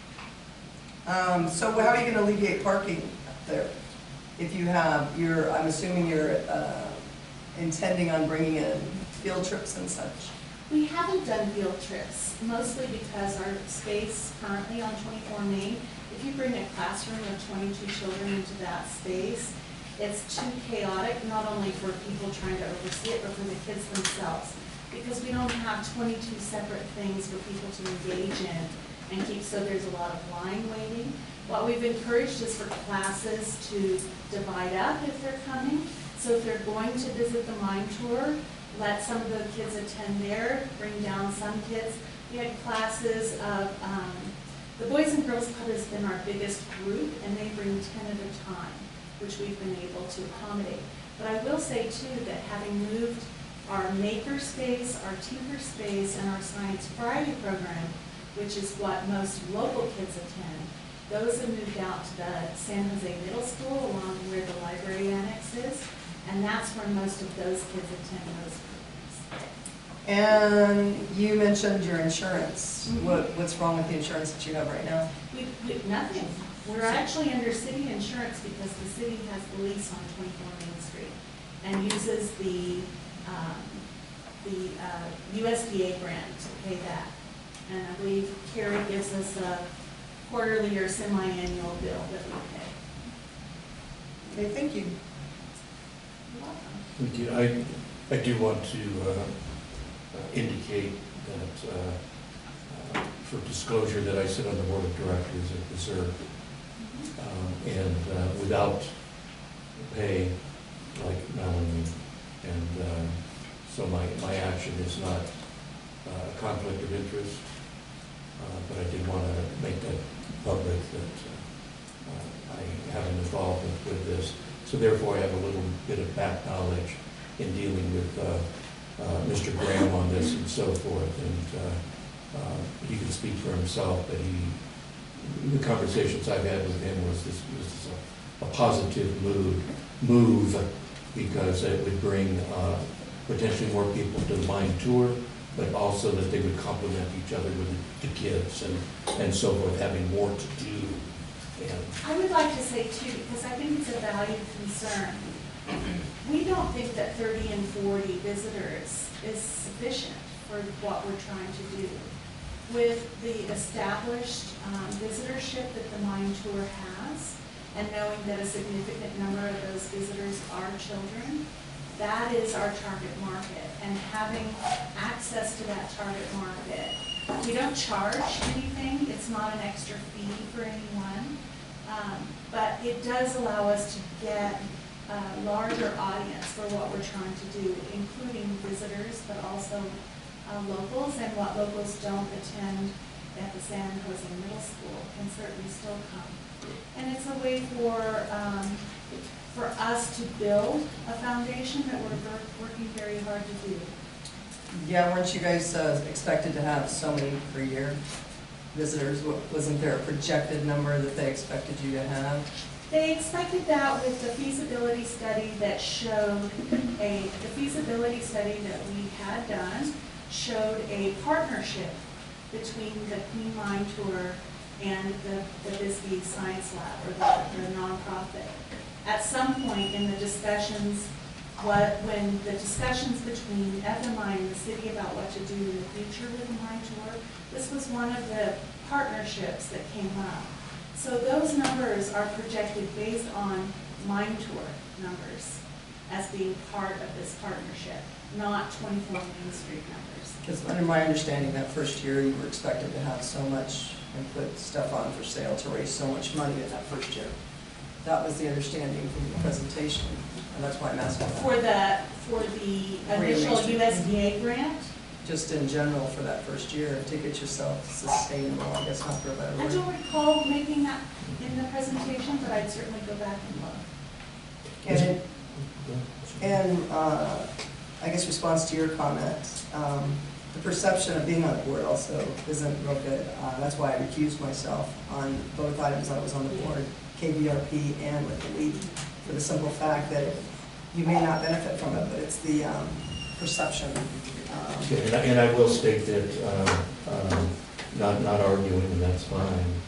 So how are you going to alleviate parking there? If you have, I'm assuming you're intending on bringing in field trips and such. We haven't done field trips, mostly because our space currently on 24 Main, if you bring a classroom of 22 children into that space, it's too chaotic, not only for people trying to oversee it, but for the kids themselves. Because we don't have 22 separate things for people to engage in and keep, so there's a lot of line waiting. What we've encouraged is for classes to divide up if they're coming. So if they're going to visit the mine tour, let some of the kids attend there, bring down some kids. We had classes of, the Boys and Girls Club has been our biggest group, and they bring 10 at a time, which we've been able to accommodate. But I will say too that having moved our maker space, our tinker space, and our Science Friday program, which is what most local kids attend, those have moved out to the San Jose Middle School along where the library annex is, and that's where most of those kids attend those programs. And you mentioned your insurance. Mm-hmm. What's wrong with the insurance that you have right now? Nothing. We're actually under city insurance because the city has the lease on 24 Main Street and uses the USDA grant to pay that. And I believe Carrie gives us a quarterly or semi-annual bill that we pay. Okay, thank you. Thank you. I do want to indicate that, for disclosure, that I sit on the board of directors at Reserve. And without pay, like Melanie, and so my action is not a conflict of interest, but I did want to make that public that I have an involvement with this. So therefore, I have a little bit of back knowledge in dealing with Mr. Graham on this and so forth, and he can speak for himself, but the conversations I've had with him was a positive move, because it would bring potentially more people to the mine tour, but also that they would complement each other with the kids and so forth, having more to do. And I would like to say too, because I think it's a valued concern, we don't think that 30 and 40 visitors is sufficient for what we're trying to do. With the established visitorship that the mine tour has, and knowing that a significant number of those visitors are children, that is our target market. And having access to that target market, we don't charge anything, it's not an extra fee for anyone, but it does allow us to get a larger audience for what we're trying to do, including visitors, but also locals, and what locals don't attend at the San Jose Middle School can certainly still come. And it's a way for us to build a foundation that we're working very hard to do. Yeah, weren't you guys expected to have so many per year visitors? Wasn't there a projected number that they expected you to have? They expected that with the feasibility study that showed the feasibility study that we had done showed a partnership between the Queen Mine Tour and the Bisbee Science Lab, or the nonprofit. At some point in the discussions, when the discussions between FMI and the city about what to do in the future with the mine tour, this was one of the partnerships that came up. So those numbers are projected based on mine tour numbers as being part of this partnership, not 24 Main Street numbers. Because under my understanding, that first year you were expected to have so much and put stuff on for sale to raise so much money in that first year. That was the understanding from the presentation, and that's why I'm asking that. For the initial USDA grant? Just in general for that first year, to get yourself sustainable, I guess, not for a better I word. don't recall making that in the presentation, but I'd certainly go back and look. And I guess response to your comment, the perception of being on the board also isn't real good. That's why I recused myself on both items I was on the board, KBRP and with the league, for the simple fact that you may not benefit from it, but it's the perception. And I will state that, not arguing, and that's fine.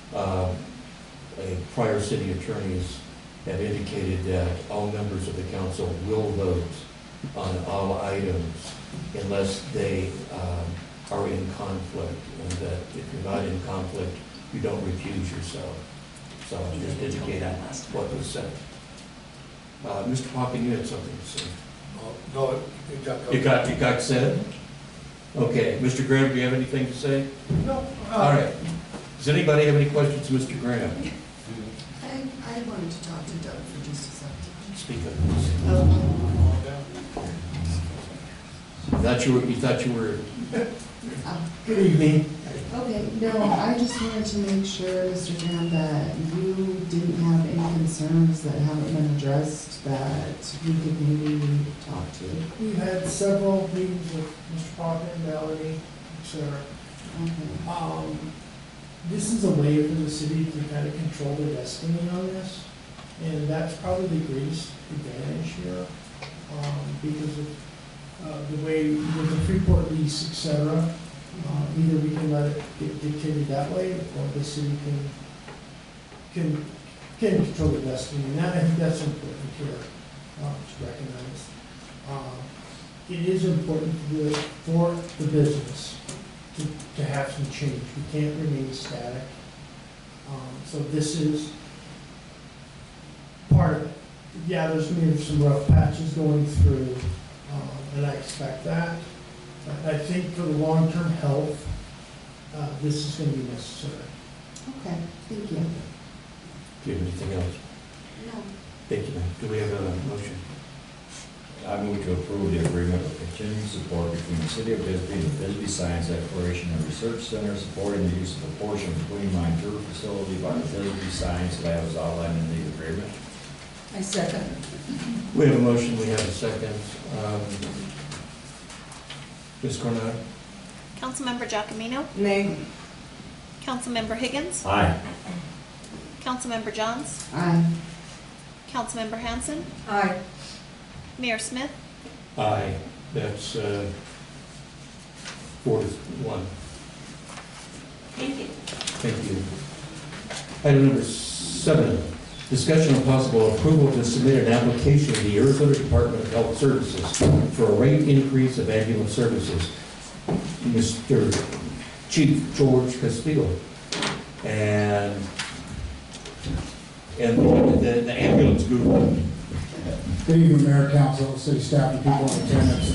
Prior city attorneys have indicated that all members of the council will vote on all items unless they are in conflict, and that if you're not in conflict, you don't recuse yourself. So I'm just indicating what was said. Mr. Hawken, you had something to say. No, it got said? Okay, Mr. Graham, do you have anything to say? No. All right. Does anybody have any questions to Mr. Graham? I wanted to talk to Doug for just a second. Speak up, please. You thought you were. Good evening. Okay, no, I just wanted to make sure, Mr. Graham, that you didn't have any concerns that haven't been addressed that we could maybe talk to. We've had several meetings with Mr. Parker, Melanie, etc. Okay. This is a way for the city to kind of control their destiny on this, and that's probably the greatest advantage here, because of the way with the Freeport lease, etc. Either we can let it get dictated that way, or the city can control the destiny, and I think that's important here to recognize. It is important for the business to to have some change. We can't remain static. So this is part of it. Yeah, there's going to be some rough patches going through, and I expect that. But I think for the long-term health, this is going to be necessary. Okay, thank you. Do you have anything else? No. Thank you, ma'am. Do we have a motion? I move to approve the agreement of continuing support between the City of Bisbee and the Bisbee Science Exploration and Research Center supporting the use of a portion of the Queen Mine Tour facility by the Bisbee Science Lab as outlined in the agreement. I second. We have a motion, we have a second. Ms. Coronado? Councilmember Giacomino, Nay. Councilmember Higgins, Aye. Councilmember Johns, Aye. Councilmember Hanson, Aye. Mayor Smith. Aye. That's 4-1. Thank you. Thank you. Item number 7, discussion of possible approval to submit an application to the Arizona Department of Health Services for a rate increase of ambulance services. Mr. Chief George Castillo. And the ambulance group. Good evening, Mayor, Council, City staff, and people in attendance.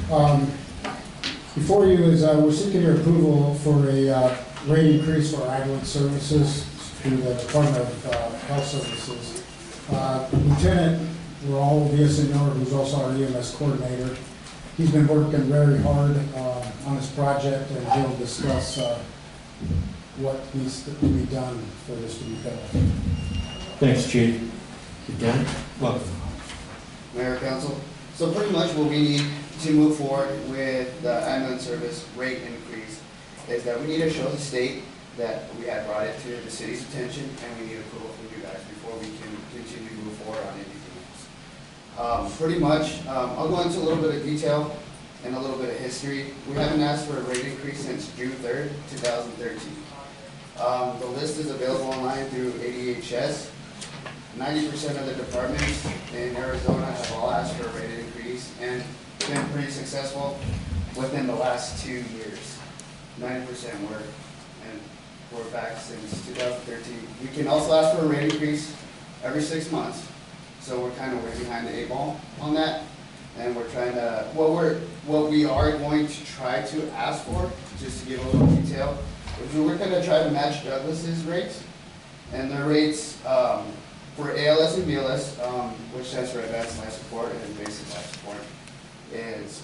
Before you is we're seeking your approval for a rate increase for ambulance services through the Department of Health Services. Lieutenant Raul Villasenor, who's also our EMS coordinator, he's been working very hard on this project, and he'll discuss what needs to be done for this to be done. Thanks, Chief. Lieutenant, welcome. Mayor, Council. So pretty much what we need to move forward with the ambulance service rate increase is that we need to show the state that we had brought it to the city's attention, and we need approval from you guys before we can continue to move forward on anything else. Pretty much, I'll go into a little bit of detail and a little bit of history. We haven't asked for a rate increase since June 3rd, 2013. The list is available online through ADHS. 90% of the departments in Arizona have all asked for a rate increase and been pretty successful within the last 2 years. 90% were, and we're back since 2013. We can also ask for a rate increase every 6 months. So we're kind of way behind the 8 ball on that. And we're trying to, what we are going to try to ask for, just to give a little detail, is we're going to try to match Douglas's rates. And their rates, for ALS and BLS, which stands for Advanced Life Support and Basic Life Support, is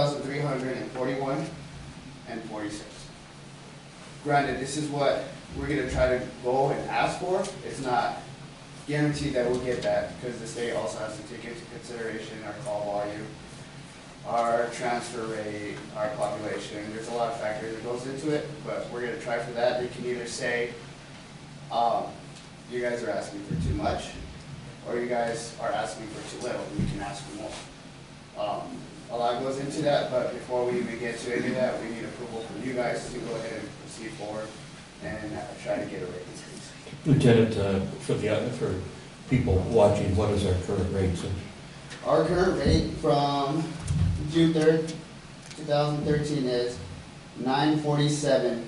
$1,341 and 46. Granted, this is what we're going to try to go and ask for. It's not guaranteed that we'll get that because the state also has to take into consideration our call volume, our transfer rate, our population. There's a lot of factors that goes into it, but we're going to try for that. They can either say, you guys are asking for too much, or you guys are asking for too little, we can ask for more. A lot goes into that, but before we even get to any of that, we need approval from you guys to go ahead and proceed forward and try to get a rate increase. Lieutenant, for people watching, what is our current rate? Our current rate from June 3rd, 2013 is $947.87,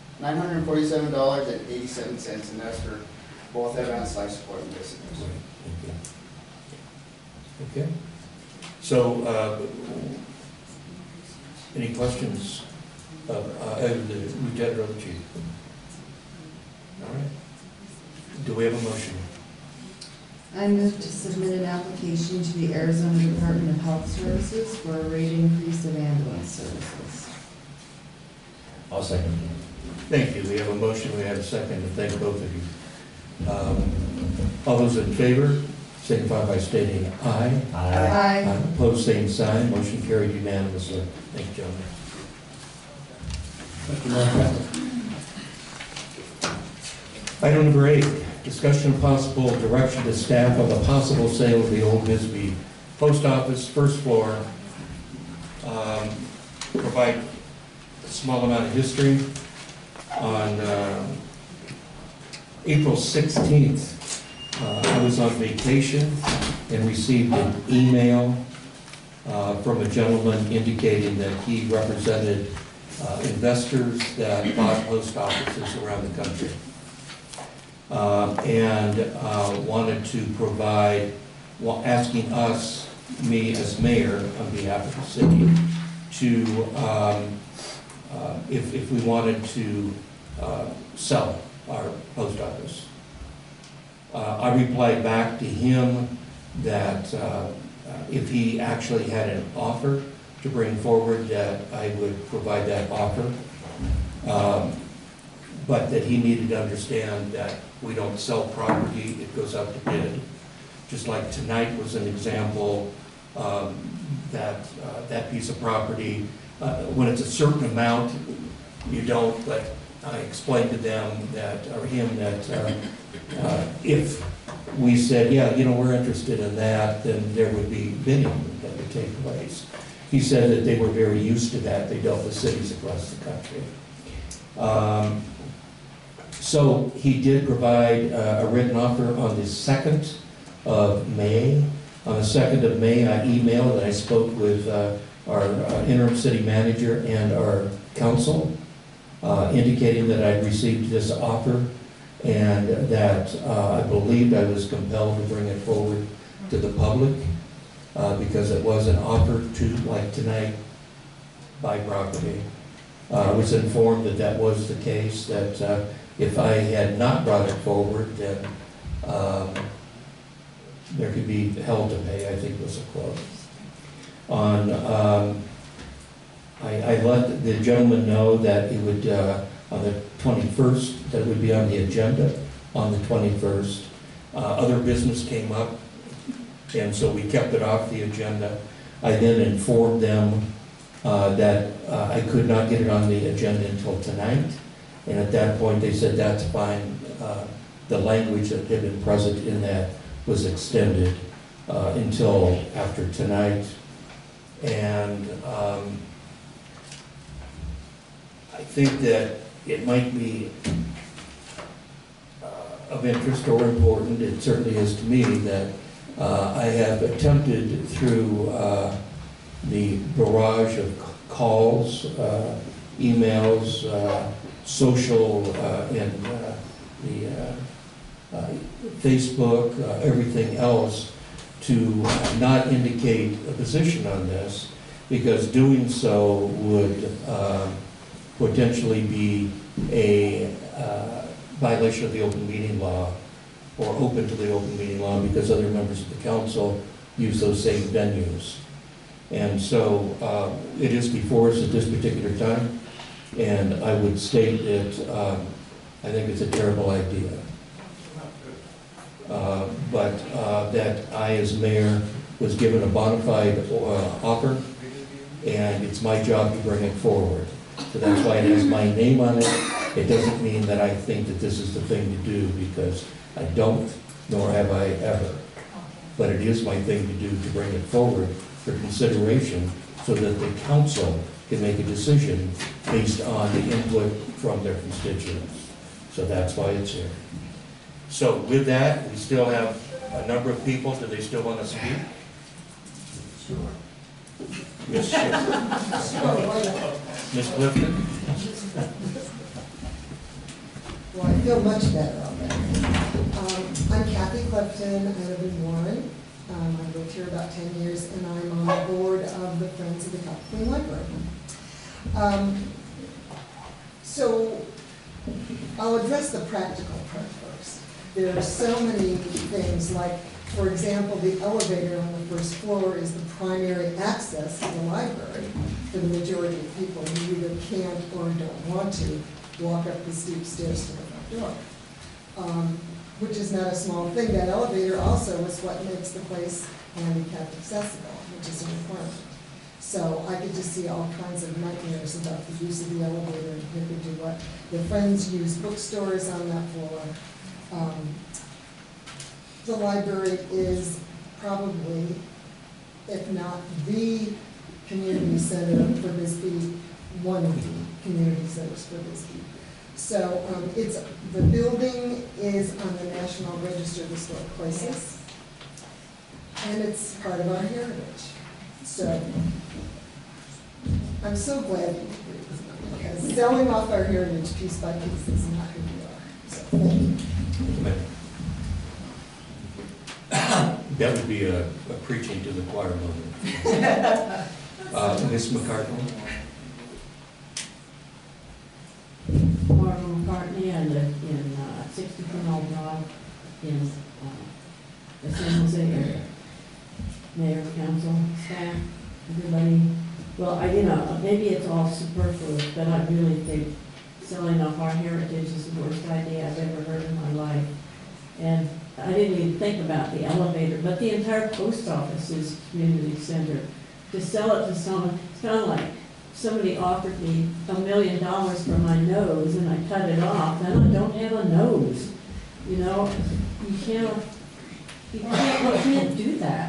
and that's for both Advanced Life Support and Basic Life Support. Okay. So, any questions of the Lieutenant or the Chief? All right. Do we have a motion? I move to submit an application to the Arizona Department of Health Services for a rate increase of ambulance services. I'll second. Thank you. We have a motion, we have a second, and thank both of you. All those in favor, signify by stating aye. Aye. Aye. Opposed, same sign. Motion carried unanimously. Thank you, gentlemen. Thank you, Mayor. Item number 8, discussion of possible direction to staff of a possible sale of the old Bisbee Post Office first floor. Provide a small amount of history. On April 16th, I was on vacation and received an email from a gentleman indicating that he represented investors that bought post offices around the country. And wanted to provide, asking us, me as mayor on behalf of the city, to, if we wanted to sell our post office. I replied back to him that if he actually had an offer to bring forward, that I would provide that offer. But that he needed to understand that we don't sell property, it goes up to bid. Just like tonight was an example, that that piece of property, when it's a certain amount, you don't, but I explained to them that, or him, that if we said, yeah, you know, we're interested in that, then there would be bidding that would take place. He said that they were very used to that. They dealt with cities across the country. So he did provide a written offer on the 2nd of May. On the 2nd of May, I emailed and I spoke with our interim city manager and our council, indicating that I'd received this offer and that I believed I was compelled to bring it forward to the public because it was an offer to, like tonight, buy property. I was informed that that was the case, that if I had not brought it forward, then there could be hell to pay, I think was a quote. I let the gentleman know that it would, on the 21st, that it would be on the agenda on the 21st. Other business came up, and so we kept it off the agenda. I then informed them that I could not get it on the agenda until tonight, and at that point they said that's fine. The language that had been present in that was extended until after tonight, and I think that it might be of interest or important, it certainly is to me, that I have attempted through the barrage of calls, emails, social, and the Facebook, everything else, to not indicate a position on this, because doing so would potentially be a violation of the open meeting law, or open to the open meeting law, because other members of the council use those same venues. And so it is before us at this particular time, and I would state that I think it's a terrible idea. But that I, as mayor, was given a bona fide offer, and it's my job to bring it forward. So that's why it has my name on it. It doesn't mean that I think that this is the thing to do, because I don't, nor have I ever. But it is my thing to do, to bring it forward for consideration so that the council can make a decision based on the input from their constituents. So that's why it's here. So with that, we still have a number of people. Do they still want to speak? Sure. Yes, Ms. Clifton? Well, I feel much better already. I'm Kathy Clifton. I live in Warren. I've lived here about 10 years, and I'm on the board of the Friends of the California Library. So I'll address the practical part first. There are so many things, like, for example, the elevator on the first floor is the primary access to the library for the majority of people who either can't or don't want to walk up the steep stairs to the front door, which is not a small thing. That elevator also is what makes the place handicap accessible, which is a requirement. So I could just see all kinds of nightmares about the use of the elevator and who could do what. The Friends use bookstores on that floor. The library is probably, if not the community center for Bisbee, one of the community centers for Bisbee. So the building is on the National Register of Historic Places, and it's part of our heritage. So I'm so glad you agree with me. Because selling off our heritage piece by piece is not who we are. So, thank you. That would be a preaching to the choir moment. Ms. McCartney? Barbara McCartney, I live in 60 Canal Drive in the San Jose area. Mayor, council, staff, everybody. Well, maybe it's all superfluous, but I really think selling off our heritage is the worst idea I've ever heard in my life. And I didn't even think about the elevator, but the entire post office is community center. To sell it to someone, it's kind of like somebody offered me $1 million for my nose and I cut it off, then I don't have a nose. You know, you can't do that.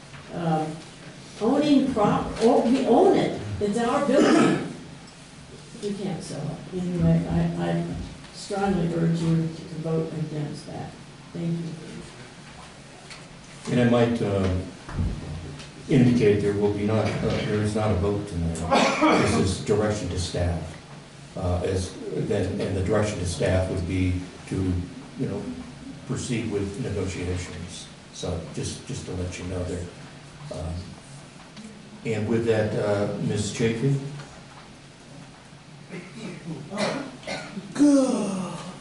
Owning we own it, it's our building. We can't sell it. Anyway, I strongly urge you to vote against that. Thank you. And I might indicate there is not a vote tonight. This is direction to staff. And the direction to staff would be to, proceed with negotiations. So just to let you know there. And with that, Ms. Chafee? Good.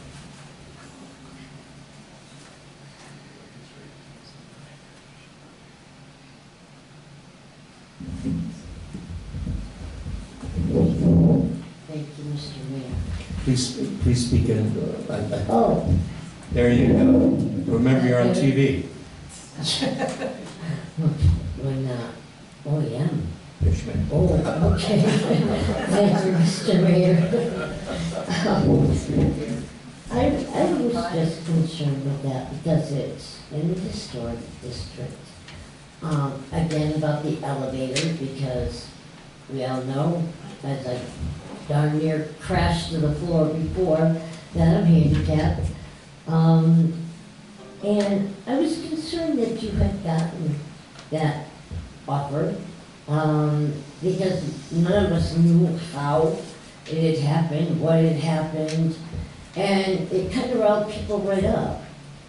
Thank you, Mr. Mayor. Please speak in. Oh. There you go. Remember, you're on TV. Oh, yeah. Yes, ma'am. Oh, okay. Thank you, Mr. Mayor. I was just concerned with that because it's in the historic district. Again, about the elevator, because we all know, as I darn near crashed to the floor before, that I'm handicapped. And I was concerned that you had gotten that offer, because none of us knew how it had happened, what had happened, and it kind of riled people right up.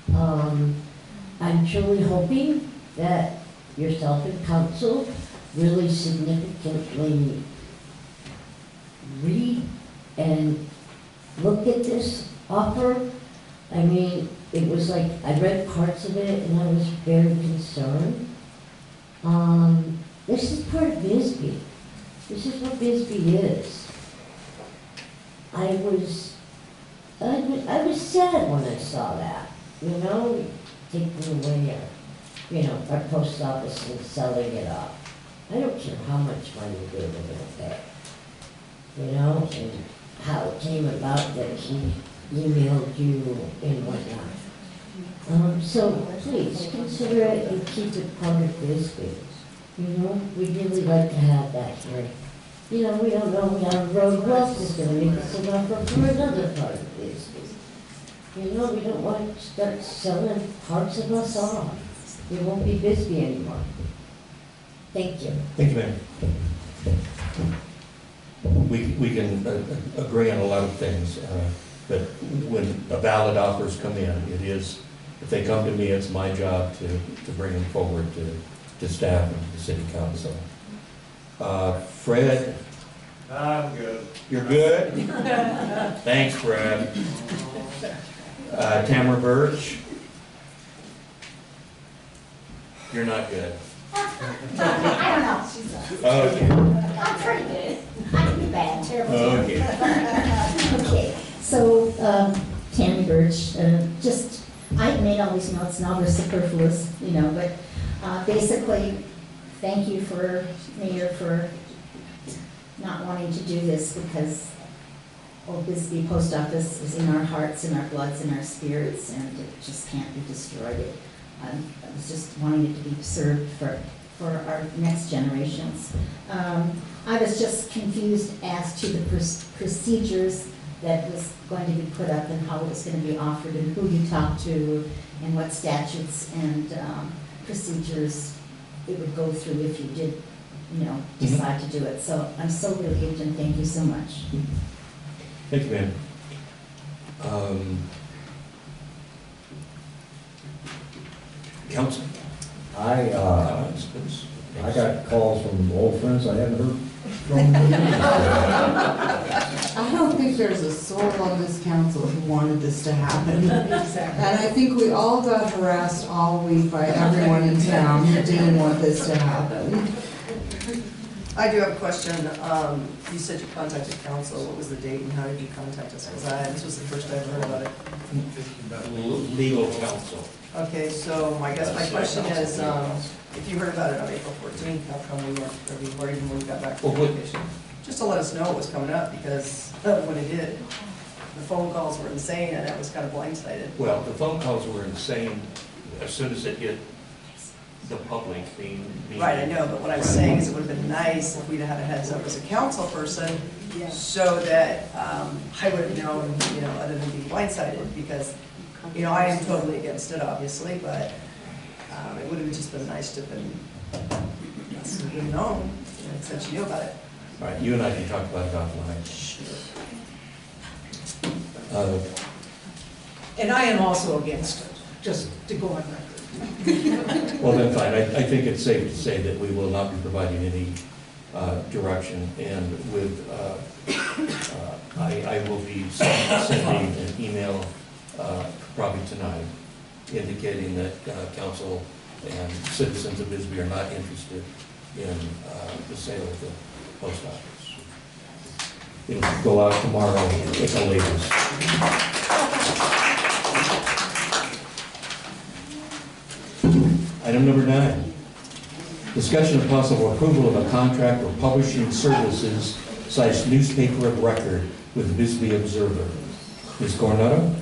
I'm truly hoping that yourself and council really significantly read and look at this offer. I mean, it was like, I read parts of it and I was very concerned. This is part of Bisbee. This is what Bisbee is. I was sad when I saw that, taking away our post office and selling it off. I don't care how much money they were gonna pay, and how it came about that he emailed you and whatnot. So please consider it and keep it part of Bisbee. We'd really like to have that here. We don't know down the road who else is gonna make us an offer for another part of Bisbee. We don't want to start selling parts of us off. We won't be Bisbee anymore. Thank you. Thank you, ma'am. We can agree on a lot of things, but when a valid offers come in, if they come to me, it's my job to bring them forward to staff and to the city council. Fred? I'm good. You're good? Thanks, Fred. Tamara Birch? You're not good. I don't know. Okay. I'm pretty good. I can be bad, terrible. Okay. Okay, so Tammy Birch, I made all these notes, now they're superfluous, but basically, thank you Mayor, for not wanting to do this, because Old Bisbee Post Office is in our hearts, in our bloods, in our spirits, and it just can't be destroyed. I was just wanting it to be preserved for our next generations. I was just confused as to the procedures that was going to be put up and how it was going to be offered and who you talked to and what statutes and procedures it would go through if you did decide to do it. So I'm so relieved and thank you so much. Thank you, ma'am. Council? I got calls from old friends I haven't heard from. I don't think there's a soul on this council who wanted this to happen. Exactly. And I think we all got harassed all week by everyone in town who didn't want this to happen. I do have a question. You said you contacted council. What was the date and how did you contact us? Because this was the first I ever heard about it. Legal counsel. Okay, so I guess my question is, if you heard about it on April 14th, how come we weren't, or even when we got back from vacation? Just to let us know what was coming up, because when it did, the phone calls were insane and I was kind of blindsided. Well, the phone calls were insane as soon as it hit the public being. Right, I know, but what I'm saying is it would have been nice if we'd had a heads up as a council person, so that I would have known, other than being blindsided, because, I am totally against it, obviously, but it would have just been nice to have been known, since you knew about it. All right, you and I can talk about it offline. Sure. And I am also against it, just to go on record. Well, then fine. I think it's safe to say that we will not be providing any direction, and with, I will be sending an email probably tonight indicating that council and citizens of Bisbee are not interested in the sale of the post office. It'll go out tomorrow at the latest. Item number 9, discussion of possible approval of a contract for publishing services / newspaper of record with the Bisbee Observer. Ms. Coronado?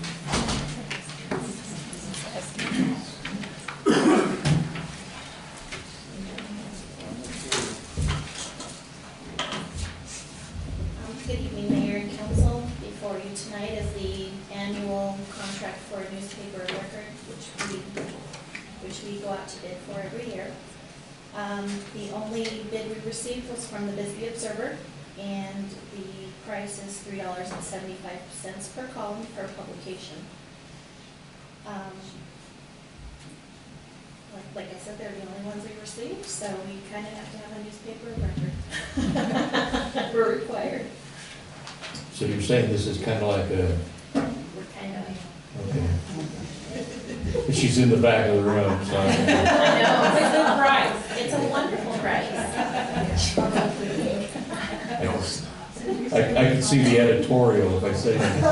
Good evening, Mayor and Council. Before you tonight is the annual contract for a newspaper of record, which we go out to bid for every year. The only bid we received was from the Bisbee Observer, and the price is $3.75 per column for publication. Like I said, they're the only ones we received, so we kind of have to have a newspaper of record. We're required. So you're saying this is kind of like a... We're kind of... Okay. She's in the back of the room, so... I know, it's a good price. It's a wonderful price. I can see the editorial if I say that.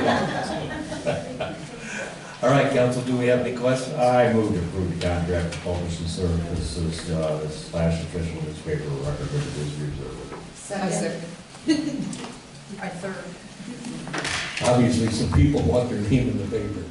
All right, council, do we have any questions? I move to approve the contract for publishing services / official newspaper of record with the Bisbee Observer. Second. I third. Obviously, some people want their name in the paper.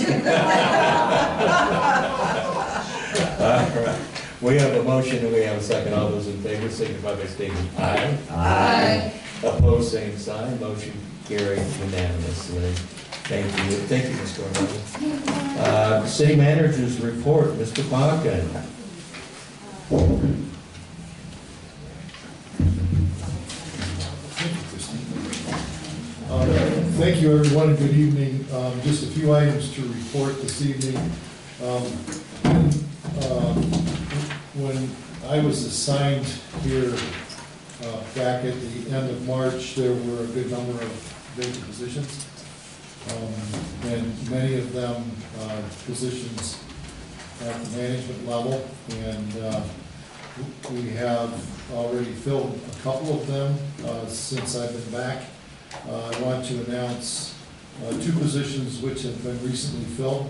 All right. We have a motion and we have a second. All those in favor signify by stating aye. Aye. Opposed, same sign. Motion carried unanimously. Thank you. Thank you, Ms. Coronado. City Manager's report, Mr. Bakken. Thank you, everyone, and good evening. Just a few items to report this evening. When I was assigned here back at the end of March, there were a good number of vacant positions, and many of them positions at the management level, and we have already filled a couple of them since I've been back. I want to announce 2 positions which have been recently filled.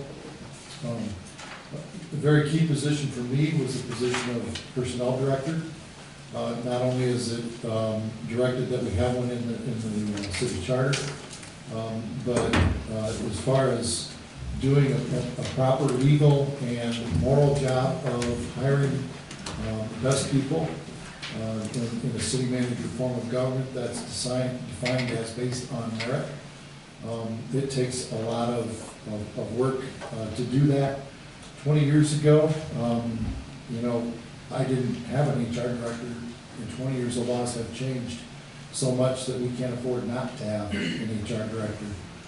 A very key position for me was the position of Personnel Director. Not only is it directed that we have one in the city charter, but as far as doing a proper legal and moral job of hiring the best people in a city manager form of government that's defined as based on merit. It takes a lot of work to do that. 20 years ago, I didn't have an HR director in 20 years, the laws have changed so much that we can't afford not to have an HR director.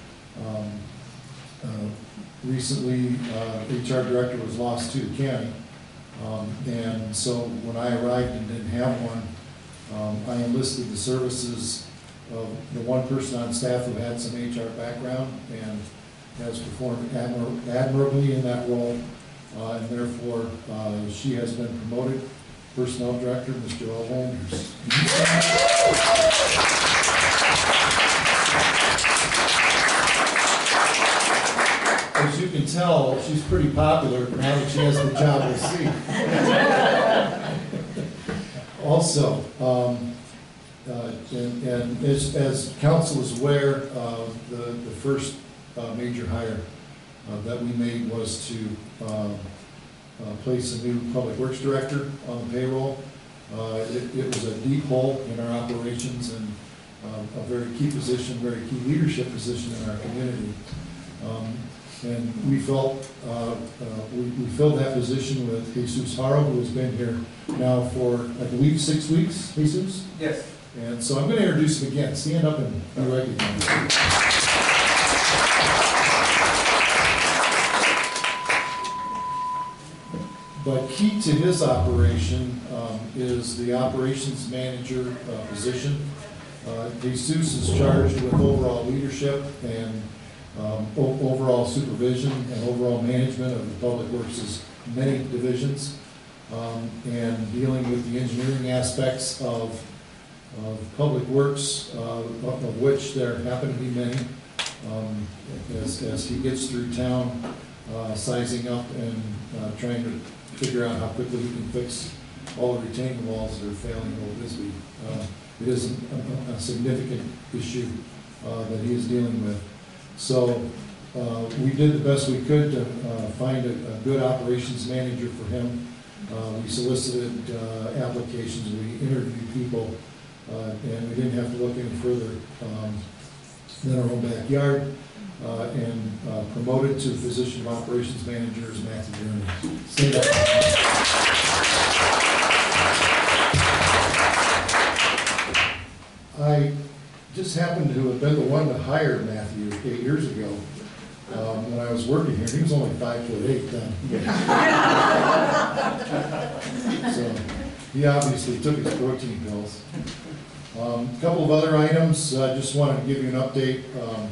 Recently, HR director was lost to the county. And so when I arrived and didn't have one, I enlisted the services of the one person on staff who had some HR background and has performed admirably in that role. And therefore, she has been promoted. Personnel Director, Ms. Joelle Landers. As you can tell, she's pretty popular now that she has the job we'll see. Also, and as council is aware, the first major hire that we made was to place a new Public Works Director on the payroll. It was a deep hole in our operations and a very key position, very key leadership position in our community. And we felt, we filled that position with Jesus Haro, who has been here now for, I believe, 6 weeks, Jesus? Yes. And so I'm going to introduce him again. Stand up and be recognized. But key to his operation is the operations manager position. Jesus is charged with overall leadership and overall supervision and overall management of the Public Works' many divisions, and dealing with the engineering aspects of Public Works, of which there happen to be many, as he gets through town, sizing up and trying to figure out how quickly he can fix all the retaining walls that are failing in Old Bisbee. It is a significant issue that he is dealing with. So we did the best we could to find a good operations manager for him. We solicited applications, we interviewed people, and we didn't have to look any further than our own backyard. And promoted to the position of operations manager is Matthew Journey. Stand up. I just happened to have been the one to hire Matthew 8 years ago when I was working here. He was only 5'8" then. So he obviously took his protein pills. A couple of other items. I just wanted to give you an update.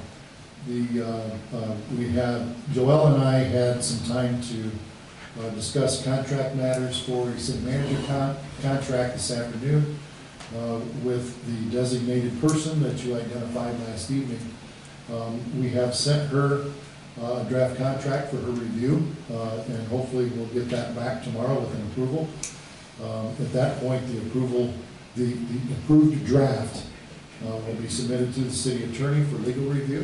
Joelle and I had some time to discuss contract matters for a city manager contract this afternoon with the designated person that you identified last evening. We have sent her a draft contract for her review, and hopefully we'll get that back tomorrow with an approval. At that point, the approved draft will be submitted to the city attorney for legal review.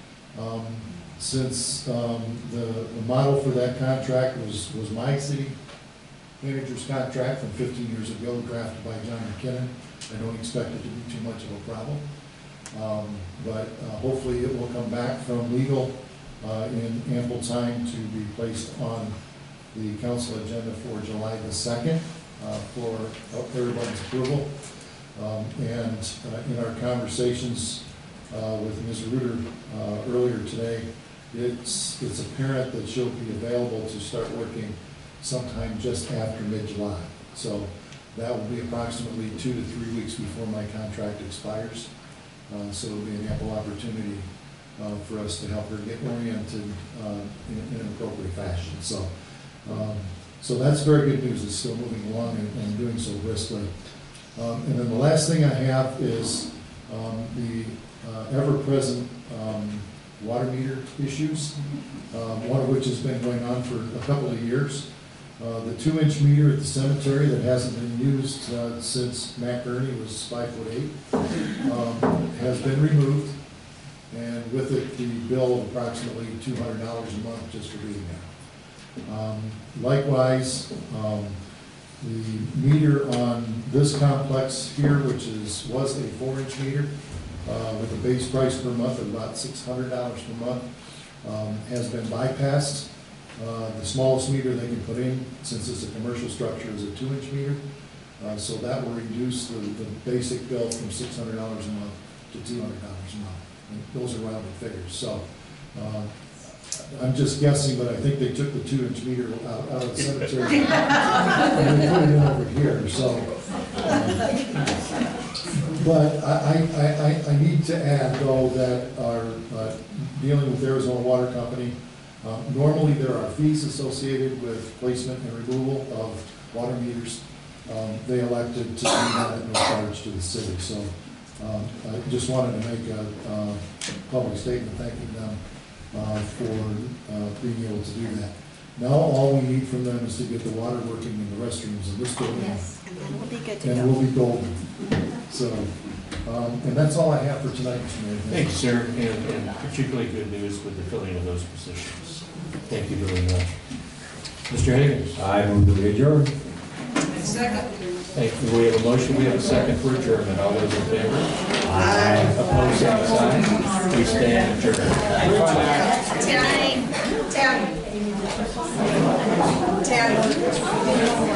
Since the model for that contract was my city manager's contract from 15 years ago, drafted by John McKinnon, I don't expect it to be too much of a problem. But hopefully it will come back from legal in ample time to be placed on the council agenda for July the 2nd for everybody's approval. And in our conversations with Ms. Reuter earlier today, it's apparent that she'll be available to start working sometime just after mid-July. So that will be approximately 2 to 3 weeks before my contract expires. So it'll be an ample opportunity for us to help her get oriented in an appropriate fashion. So that's very good news. It's still moving along and doing so briskly. And then the last thing I have is the ever-present water meter issues, one of which has been going on for a couple of years. The 2-inch meter at the cemetery that hasn't been used since Matt Gurney was 5'8" has been removed, and with it the bill of approximately $200 a month just for doing that. Likewise, the meter on this complex here, which was a 4-inch meter with a base price per month of about $600 per month, has been bypassed. The smallest meter they can put in, since it's a commercial structure, is a 2-inch meter. So that will reduce the basic bill from $600 a month to $200 a month. And those are rounded figures. So I'm just guessing, but I think they took the 2-inch meter out of the cemetery and they put it in over here. So, but I need to add though that our dealing with Arizona Water Company, normally there are fees associated with placement and removal of water meters. They elected to do that at no charge to the city. So I just wanted to make a public statement thanking them for being able to do that. Now all we need from them is to get the water working in the restrooms in this building. Yes, and then we'll be good to go. And we'll be golden. So, and that's all I have for tonight, Mr. Mayor. Thanks, sir, and particularly good news with the filling of those positions. Thank you very much. Mr. Higgins? I move to adjourn. Second. Thank you. We have a motion, we have a second for adjournment. All those in favor? Aye. Opposed, same sign. We stand adjourned. Tammy.